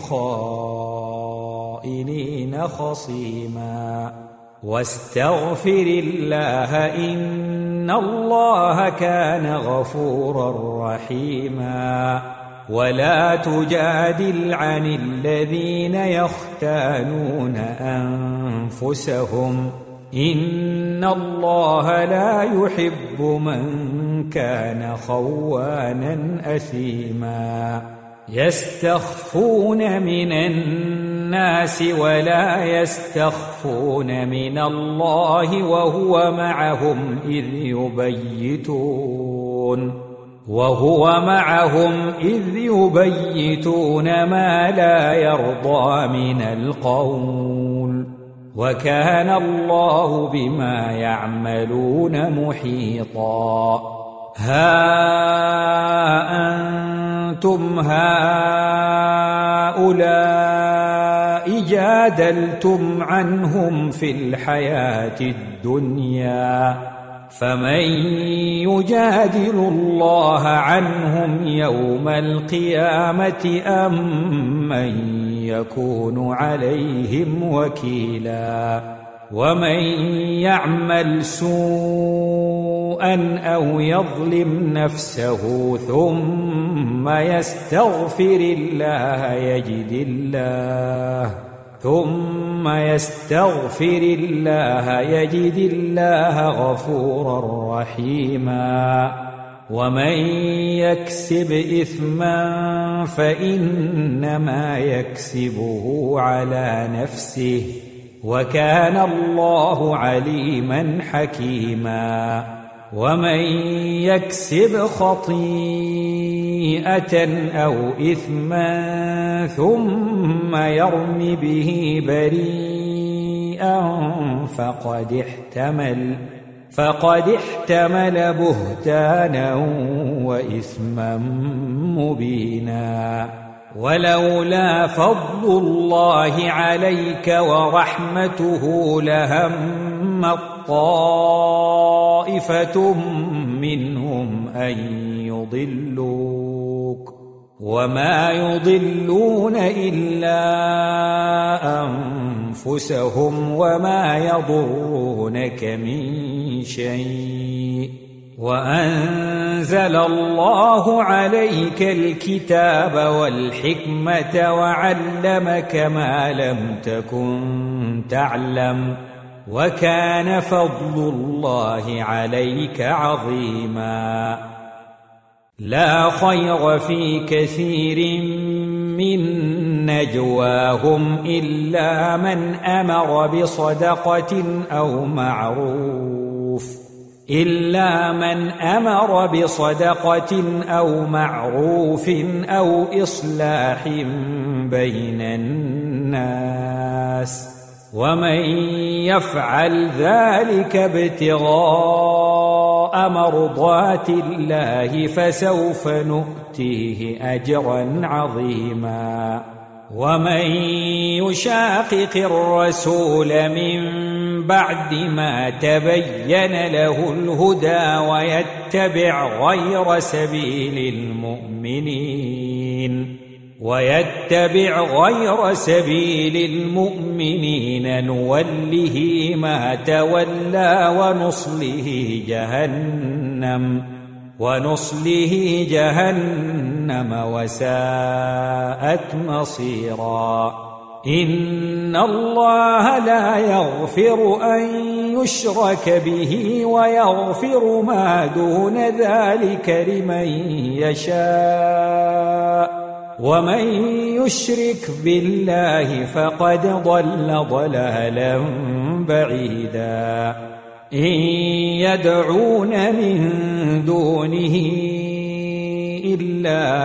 للخائنين خصيما. واستغفر الله إن الله كان غفورا رحيما. ولا تجادل عن الذين يختانون أنفسهم إن الله لا يحب من كان خوانا أثيما. يستخفون من الناس ولا يستخفون من الله وهو معهم إذ يبيتون وهو معهم إذ يبيتون ما لا يرضى من القول وكان الله بما يعملون محيطا. ها أنتم هؤلاء جادلتم عنهم في الحياة الدنيا فمن يجادل الله عنهم يوم القيامة أم من يكون عليهم وكيلا. ومن يعمل سوءا أو يظلم نفسه ثم يستغفر الله يجد الله ثم يستغفر الله يجد الله غفورا رحيما ومن يكسب إثما فإنما يكسبه على نفسه وكان الله عليما حكيما ومن يكسب خطيئة أو إثما ثم يرم به بريئا فقد احتمل فقد احتمل بهتانا وإثما مبينا ولولا فضل الله عليك ورحمته لهم طائفة منهم أن يضلوك وما يضلون إلا أنفسهم وما يضرونك من شيء وأنزل الله عليك الكتاب والحكمة وعلمك ما لم تكن تعلم وكان فضل الله عليك عظيما لا خير في كثير من نجواهم إلا من أمر بصدقة أو معروف إلا من أمر بصدقة أو معروف أو إصلاح بين الناس ومن يفعل ذلك ابتغاء مرضات الله فسوف نؤتيه أجرا عظيما ومن يشاقق الرسول من بعد ما تبين له الهدى ويتبع غير سبيل المؤمنين ويتبع غير سبيل المؤمنين نوله ما تولى ونصله جهنم ونصله جهنم وساءت مصيرا إن الله لا يغفر أن يشرك به ويغفر ما دون ذلك لمن يشاء ومن يشرك بالله فقد ضل ضلالا بعيدا إن يدعون من دونه إلا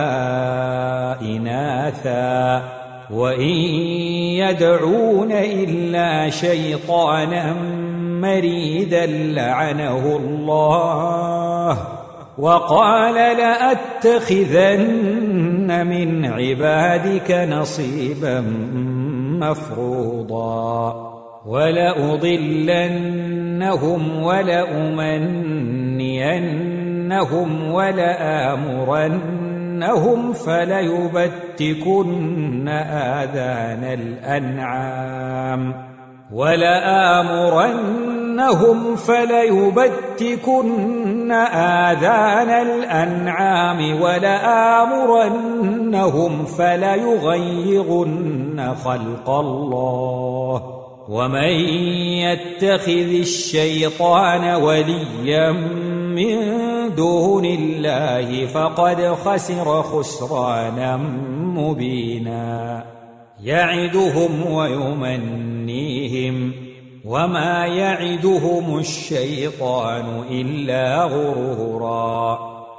إناثا وإن يدعون إلا شيطانا مريدا لعنه الله وقال لأتخذن من عبادك نصيبا مفروضا ولأضلنهم ولأمنينهم ولآمرنهم فليبتكن آذان الأنعام ولآمرنهم فليبتكن آذان الأنعام ولآمرنهم فليغيرن خلق الله ومن يتخذ الشيطان وليا من دون الله فقد خسر خسرانا مبينا يعدهم ويمنيهم وما يعدهم الشيطان إلا غرورا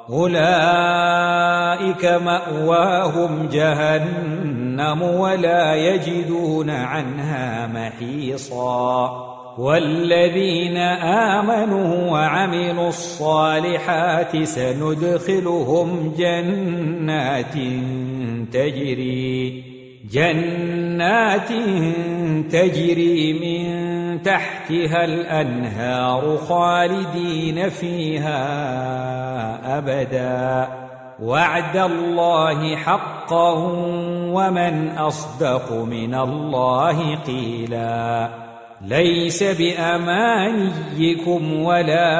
أولئك مأواهم جهنم ولا يجدون عنها محيصا والذين آمنوا وعملوا الصالحات سندخلهم جنات تجري جنات تجري من تحتها الأنهار خالدين فيها أبدا وعد الله حقا ومن أصدق من الله قيلا ليس بأمانيكم ولا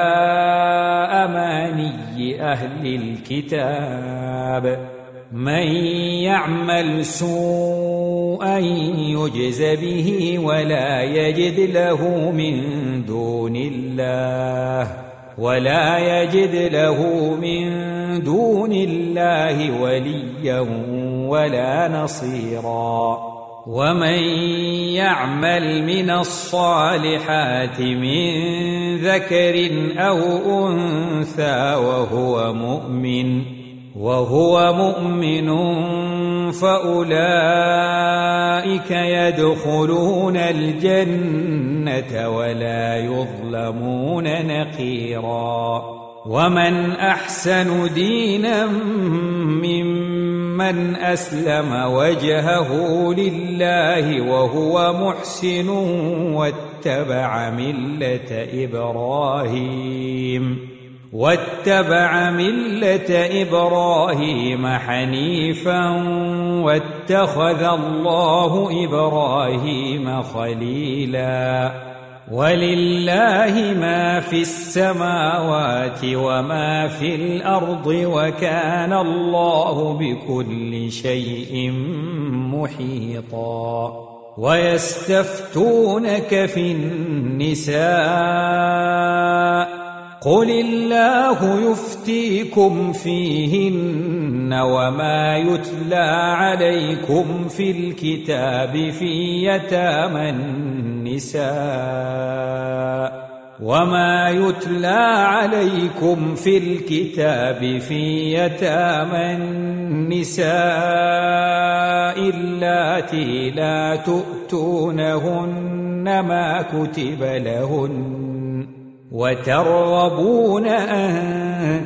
أماني أهل الكتاب من يعمل سوءا أن يجز به ولا يجد له من دون الله ولا يجد له من دون الله وليا ولا نصيرا. ومن يعمل من الصالحات من ذكر أو أنثى وهو مؤمن وهو مؤمن فأولئك يدخلون الجنة ولا يظلمون نقيرا. ومن أحسن دينا ممن أسلم وجهه لله وهو محسن واتبع ملة إبراهيم واتبع ملة إبراهيم حنيفا واتخذ الله إبراهيم خليلا. ولله ما في السماوات وما في الأرض وكان الله بكل شيء محيطا. ويستفتونك في النساء قل الله يفتيكم فيهن وما يتلى عليكم في الكتاب في يتامى النساء وما يتلى عليكم في الكتاب في يتامى النساء اللاتي لا تؤتونهن ما كتب لهن وترغبون أن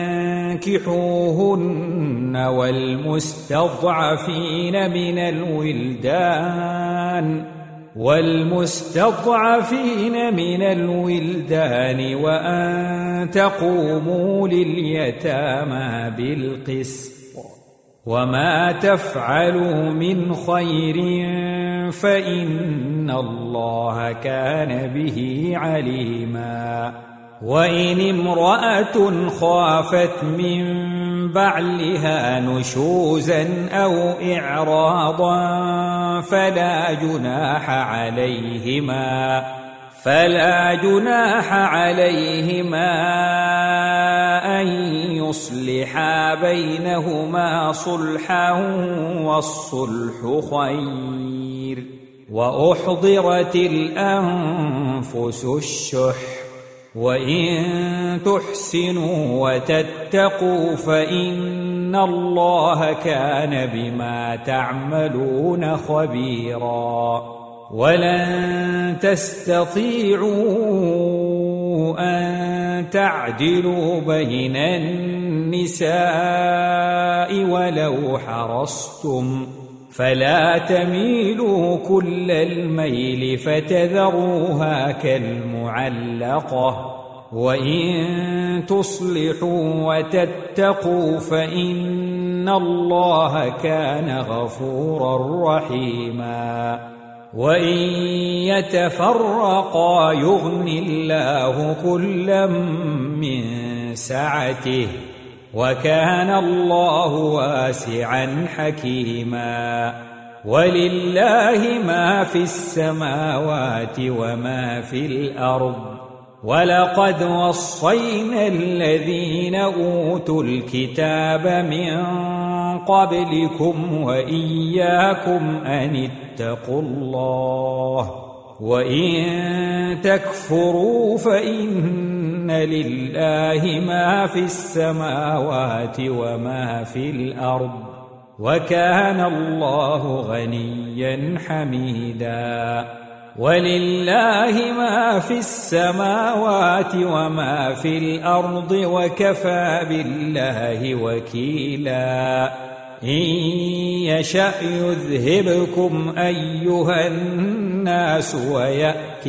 تنكحوهن والمستضعفين من الولدان والمستضعفين من الولدان وأن تقوموا لليتامى بالقسط وما تفعلوا من خير فإن الله كان به عليما. وإن امرأة خافت من بعلها نشوزا أو إعراضا فلا جناح عليهما فلا جناح عليهما أن يصلحا بينهما صلحا والصلح خير. وأحضرت الأنفس الشح وإن تحسنوا وتتقوا فإن الله كان بما تعملون خبيرا. ولن تستطيعوا أن تعدلوا بين النساء ولو حرصتم فلا تميلوا كل الميل فتذروها كالمعلقة. وإن تصلحوا وتتقوا فإن الله كان غفورا رحيما. وإن يتفرقا يغن الله كلا من سعته وكان الله واسعا حكيما. ولله ما في السماوات وما في الأرض ولقد وصينا الذين أوتوا الكتاب من قبلكم وإياكم أن اتقوا الله وإن تكفروا فإن لله ما في السماوات وما في الأرض وكان الله غنيا حميدا. ولله ما في السماوات وما في الأرض وكفى بالله وكيلا. إن يشأ يذهبكم أيها الناس ويأت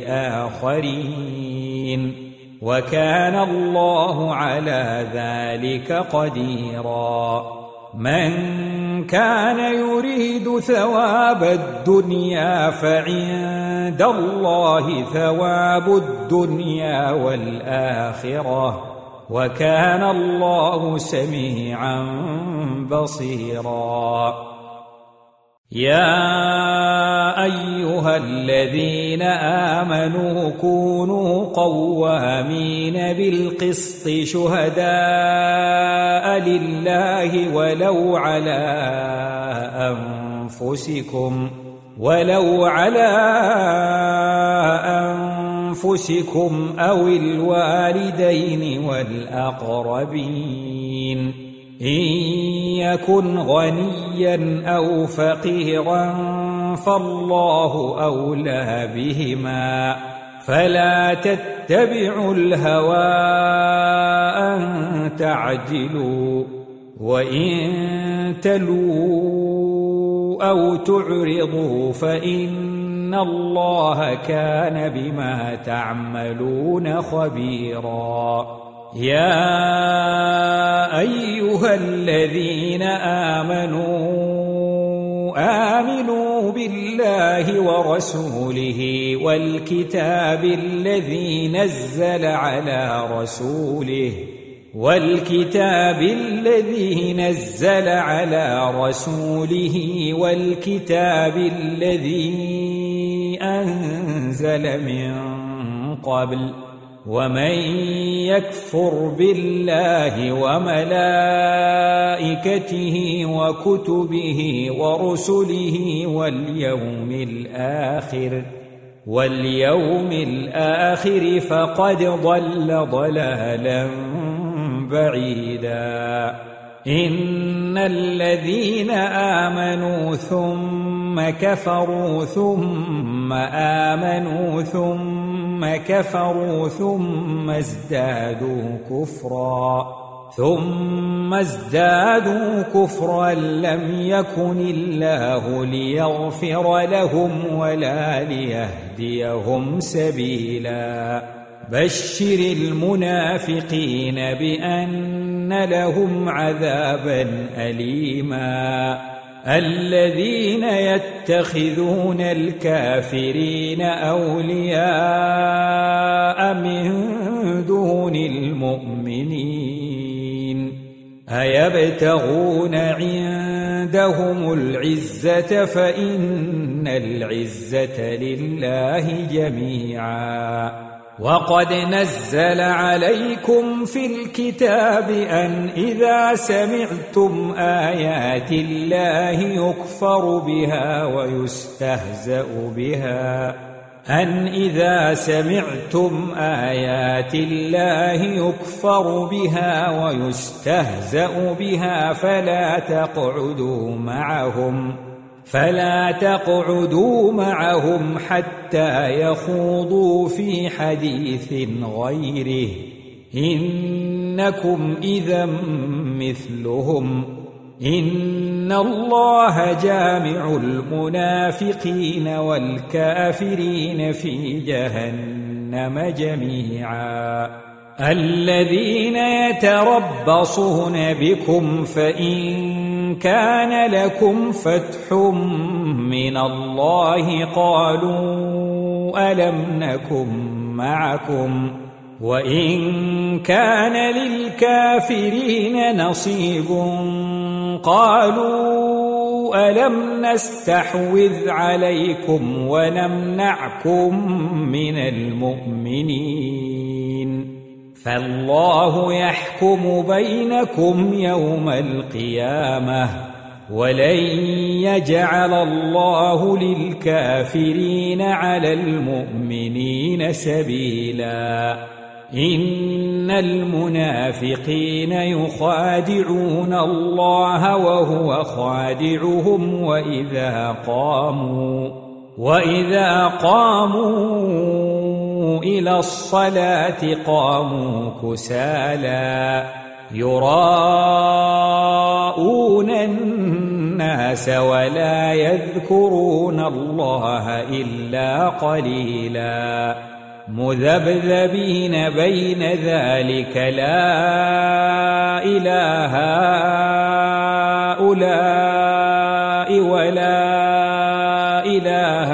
بآخرين وكان الله على ذلك قديرا. من كان يريد ثواب الدنيا فعند الله ثواب الدنيا والآخرة وكان الله سميعا بصيرا. يا أيها الذين آمنوا كونوا قوامين بالقسط شهداء لله ولو على أنفسكم ولو على أنفسكم أو الوالدين والأقربين إن يكن غنيا أو فقيرا فالله أولى بهما فلا تتبعوا الهوى أن تعجلوا وإن تلووا أو تعرضوا فإن الله كان بما تعملون خبيرا يا أيها الذين آمنوا آمنوا بالله ورسوله والكتاب الذي نزل على رسوله والكتاب الذي نزل على رسوله والكتاب الذي أنزل من قبل ومن يكفر بالله وملائكته وكتبه ورسله واليوم الآخر واليوم الآخر فقد ضل ضلالا بعيدا إن الذين آمنوا ثم كفروا ثم آمنوا ثم كفروا ثم ازدادوا كفرا ثم ازدادوا كفرا لم يكن الله ليغفر لهم ولا ليهديهم سبيلا بشر المنافقين بأن لهم عذابا أليما الذين يتخذون الكافرين أولياء من دون المؤمنين أيبتغون عندهم العزة فإن العزة لله جميعا وقد نزل عليكم في الكتاب أن إذا سمعتم آيات الله يكفر بها ويستهزأ بها أن إذا سمعتم آيات الله يكفر بها ويستهزأ بها فلا تقعدوا معهم فلا تقعدوا معهم حتى يخوضوا في حديث غيره إنكم إذا مثلهم إن الله جامع المنافقين والكافرين في جهنم جميعا الذين يتربصون بكم فإن كان لكم فتح من الله قالوا ألم نكن معكم وإن كان للكافرين نصيب قالوا ألم نستحوذ عليكم ونمنعكم من المؤمنين فالله يحكم بينكم يوم القيامة ولن يجعل الله للكافرين على المؤمنين سبيلا إن المنافقين يخادعون الله وهو خادعهم وإذا قاموا وإذا قاموا إلى الصلاة قاموا كسالى يراءون الناس ولا يذكرون الله إلا قليلا مذبذبين بين ذلك لا إله هؤلاء ولا إله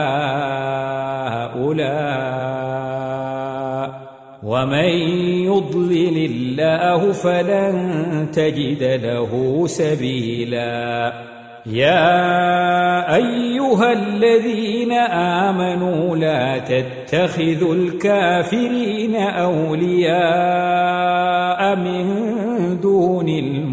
هؤلاء ومن يضلل الله فلن تجد له سبيلا يا أيها الذين آمنوا لا تتخذوا الكافرين أولياء من دون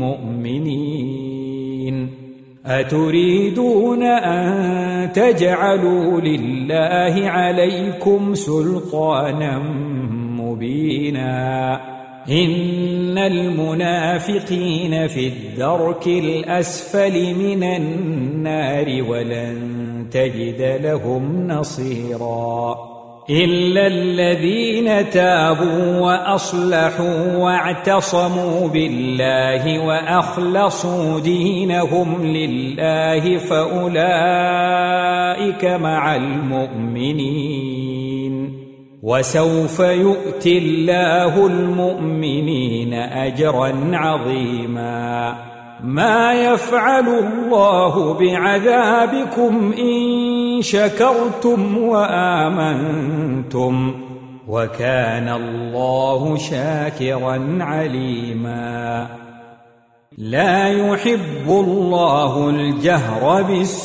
المؤمنين أتريدون أن تجعلوا لله عليكم سلطانا مبينا إن المنافقين في الدرك الأسفل من النار ولن تجد لهم نصيرا إلا الذين تابوا وأصلحوا واعتصموا بالله وأخلصوا دينهم لله فأولئك مع المؤمنين وسوف يؤتي الله المؤمنين أجرا عظيما ما يفعل الله بعذابكم إن شكرتم وآمنتم وكان الله شاكرا عليما لا يحب الله الجهر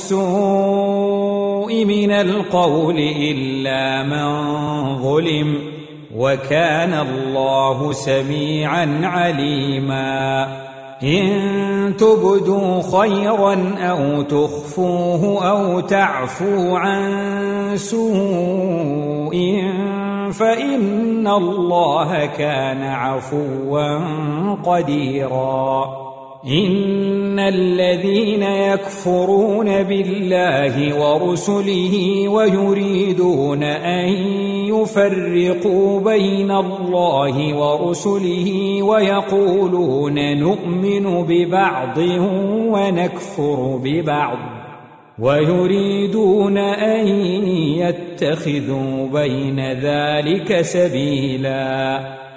بالسوء من القول إلا من ظلم وكان الله سميعا عليما إن تبدوا خيرا أو تخفوه أو تعفوا عن سوء فإن الله كان عفوا قديرا إن الذين يكفرون بالله ورسله ويريدون أن يفرقوا بين الله ورسله ويقولون نؤمن ببعض ونكفر ببعض ويريدون أن يتخذوا بين ذلك سبيلا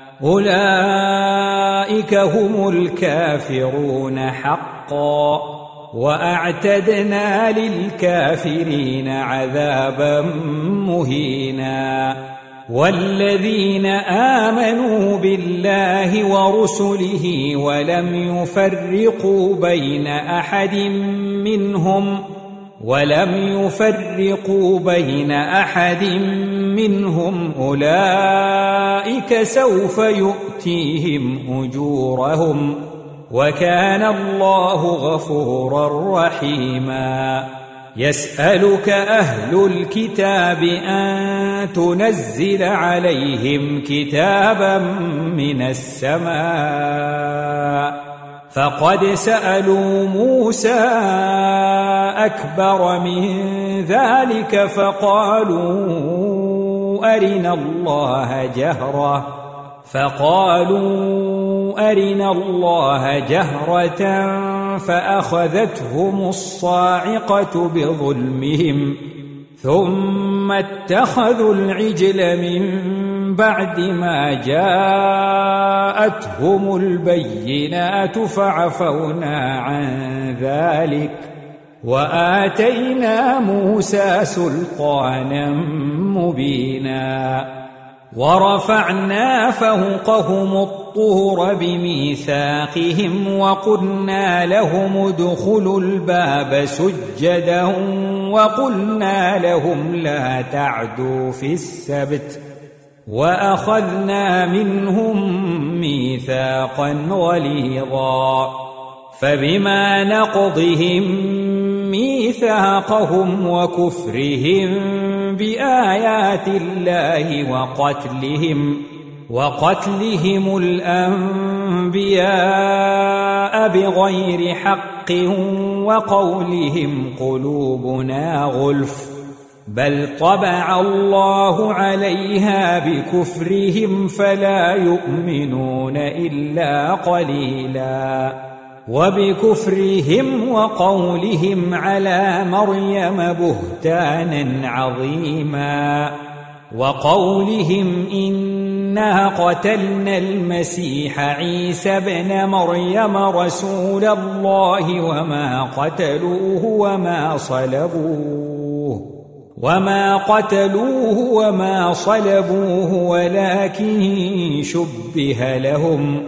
أولئك هم الكافرون حقا وأعتدنا للكافرين عذابا مهينا والذين آمنوا بالله ورسله ولم يفرقوا بين أحد منهم ولم يفرقوا بين أحد منهم أولئك سوف يؤتيهم أجورهم وكان الله غفورا رحيما يسألك أهل الكتاب أن تنزل عليهم كتابا من السماء فقد سألوا موسى أكبر من ذلك فقالوا أرنا الله جهرة فقالوا أرنا الله جهرة فأخذتهم الصاعقة بظلمهم ثم اتخذوا العجل من بعد ما جاءتهم البينات فعفونا عن ذلك وآتينا موسى سلطانا مبينا ورفعنا فوقهم الطور بميثاقهم وقلنا لهم ادخلوا الباب سجدا وقلنا لهم لا تعدوا في السبت وأخذنا منهم ميثاقا غليظا فبما نقضهم ميثاقهم وكفرهم بآيات الله وقتلهم وقتلهم الأنبياء بغير حق وقولهم قلوبنا غلف بل طبع الله عليها بكفرهم فلا يؤمنون إلا قليلا وبكفرهم وقولهم على مريم بهتانا عظيما وقولهم إنا قتلنا المسيح عيسى ابن مريم رسول الله وما قتلوه وما صلبوه وما قتلوه وما صلبوه ولكن شبه لهم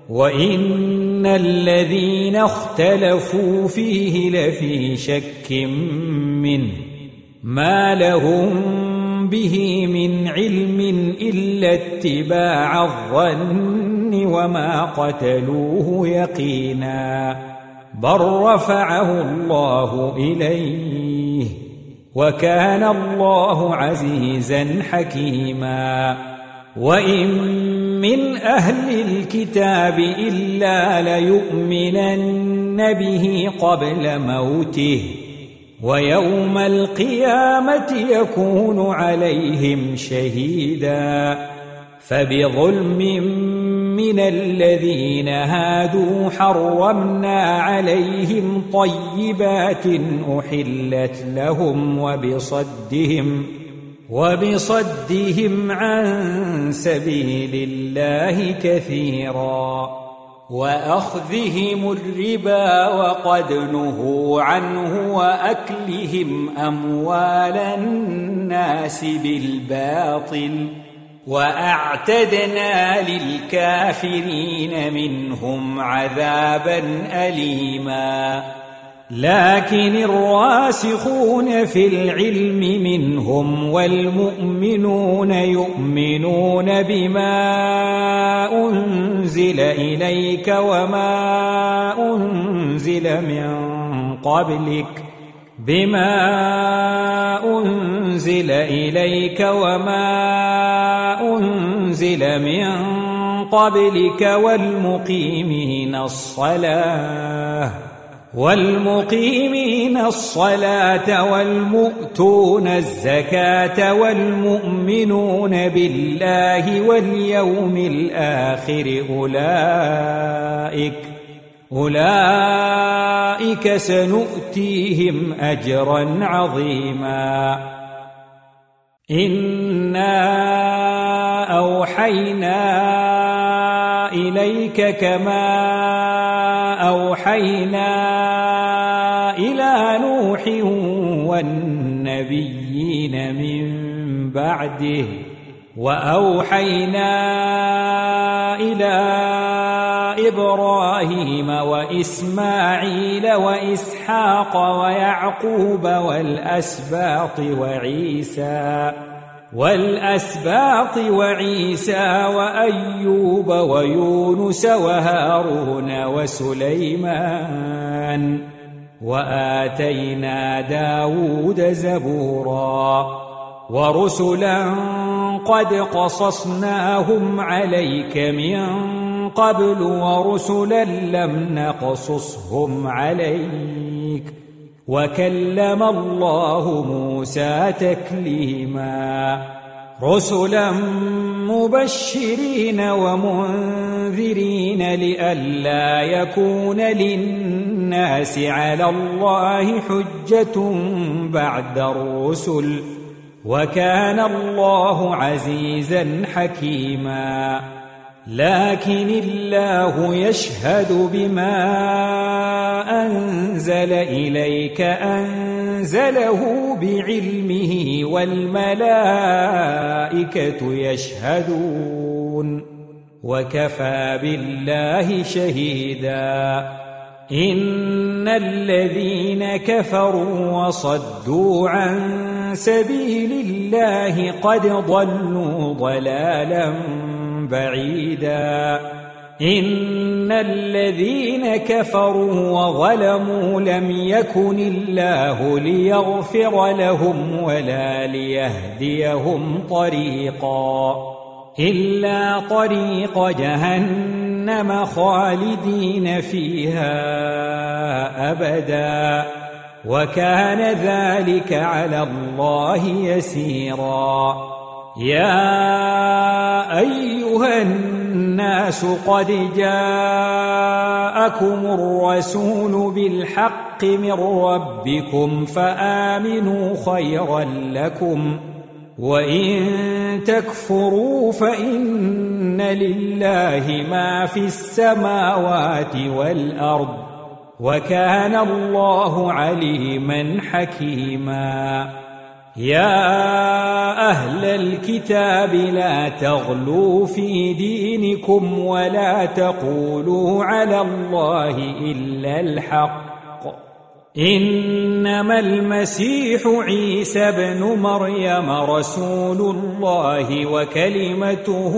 وإن الذين اختلفوا فيه لفي شك منه ما لهم به من علم إلا اتباع الظن وما قتلوه يقينا بل رفعه الله إليه وكان الله عزيزا حكيما وإن من أهل الكتاب إلا ليؤمنن به قبل موته ويوم القيامة يكون عليهم شهيدا فبظلم من الذين هادوا حرمنا عليهم طيبات أحلت لهم وبصدهم وبصدهم عن سبيل الله كثيرا وأخذهم الربا وقد نهوا عنه وأكلهم أموال الناس بالباطل وأعتدنا للكافرين منهم عذابا أليما لكن الراسخون في العلم منهم والمؤمنون يؤمنون بما أنزل إليك وما أنزل من قبلك بما أنزل إليك وما أنزل من قبلك والمقيمين الصلاة والمقيمين الصلاة والمؤتون الزكاة والمؤمنون بالله واليوم الآخر أولئك أولئك سنؤتيهم أجرا عظيما إنا أوحينا إليك كما أوحينا إلى نوح والنبيين من بعده وأوحينا إلى إبراهيم وإسماعيل وإسحاق ويعقوب والأسباط وعيسى والأسباط وعيسى وأيوب ويونس وهارون وسليمان وآتينا داود زبورا ورسلا قد قصصناهم عليك من قبل ورسلا لم نقصصهم عليك وكلم الله موسى تكليما رسلا مبشرين ومنذرين لئلا يكون للناس على الله حجة بعد الرسل وكان الله عزيزا حكيما لكن الله يشهد بما أنزل إليك أنزله بعلمه والملائكة يشهدون وكفى بالله شهيدا إن الذين كفروا وصدوا عن سبيل الله قد ضلوا ضلالا بعيدا إن الذين كفروا وظلموا لم يكن الله ليغفر لهم ولا ليهديهم طريقا إلا طريق جهنم خالدين فيها أبدا وكان ذلك على الله يسيرا يا أيها الناس قد جاءكم الرسول بالحق من ربكم فآمنوا خيرا لكم وإن تكفروا فإن لله ما في السماوات والأرض وكان الله عليما حكيما يا أهل الكتاب لا تغلوا في دينكم ولا تقولوا على الله إلا الحق إنما المسيح عيسى ابن مريم رسول الله وكلمته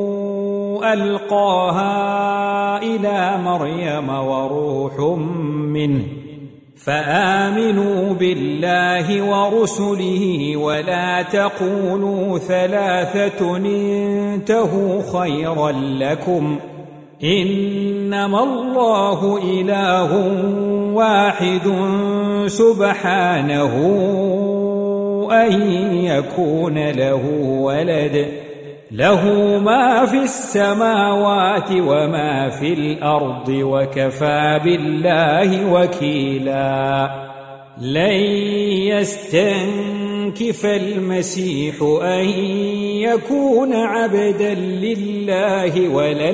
ألقاها إلى مريم وروح منه فآمنوا بالله ورسله ولا تقولوا ثلاثة انتهوا خيرا لكم إنما الله إله واحد سبحانه أن يكون له ولد له ما في السماوات وما في الأرض وكفى بالله وكيلا لن يستنكف المسيح أن يكون عبدا لله ولا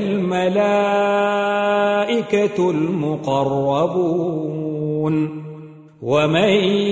الملائكة المقربون ومن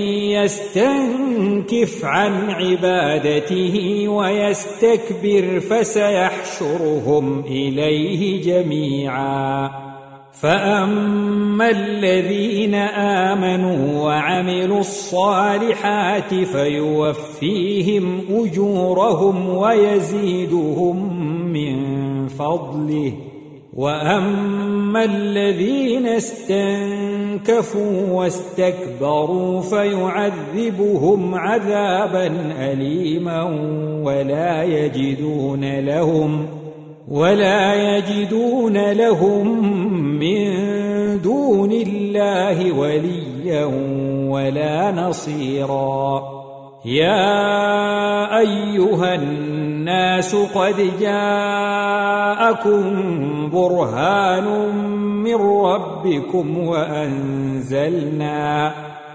يستنكف عن عبادته ويستكبر فسيحشرهم إليه جميعا فأما الذين آمنوا وعملوا الصالحات فيوفيهم أجورهم ويزيدهم من فضله وأما الذين استنكفوا واستكبروا فيعذبهم عذابا أليما ولا يجدون لهم ولا يجدون لهم من دون الله وليا ولا نصيرا يا أيها الناس قد جاءكم برهان من ربكم وأنزلنا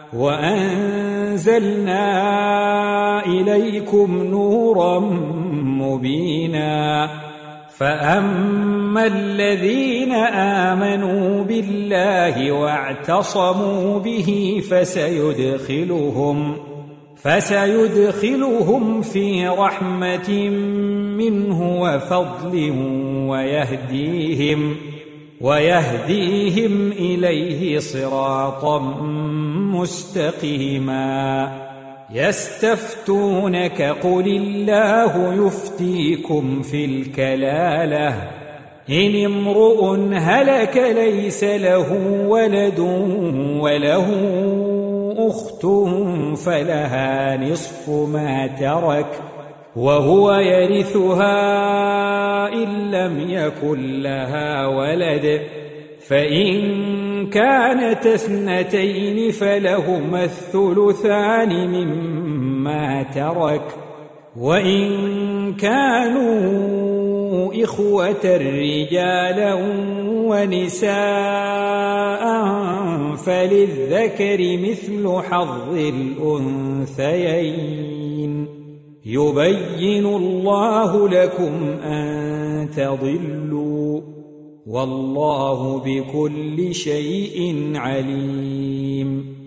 وأنزلنا إليكم نورا مبينا فأما الذين آمنوا بالله واعتصموا به فسيدخلهم فسيدخلهم في رحمة منه وفضل ويهديهم ويهديهم إليه صراطا مستقيما يستفتونك قل الله يفتيكم في الكلالة إن امرؤ هلك ليس له ولد وله أخت فلها نصف ما ترك وهو يرثها إن لم يكن لها ولد فإن كانت اثنتين فلهما الثلثان مما ترك وإن كانوا إخوة رجالا ونساء فللذكر مثل حظ الأنثيين يبين الله لكم أن تضلوا والله بكل شيء عليم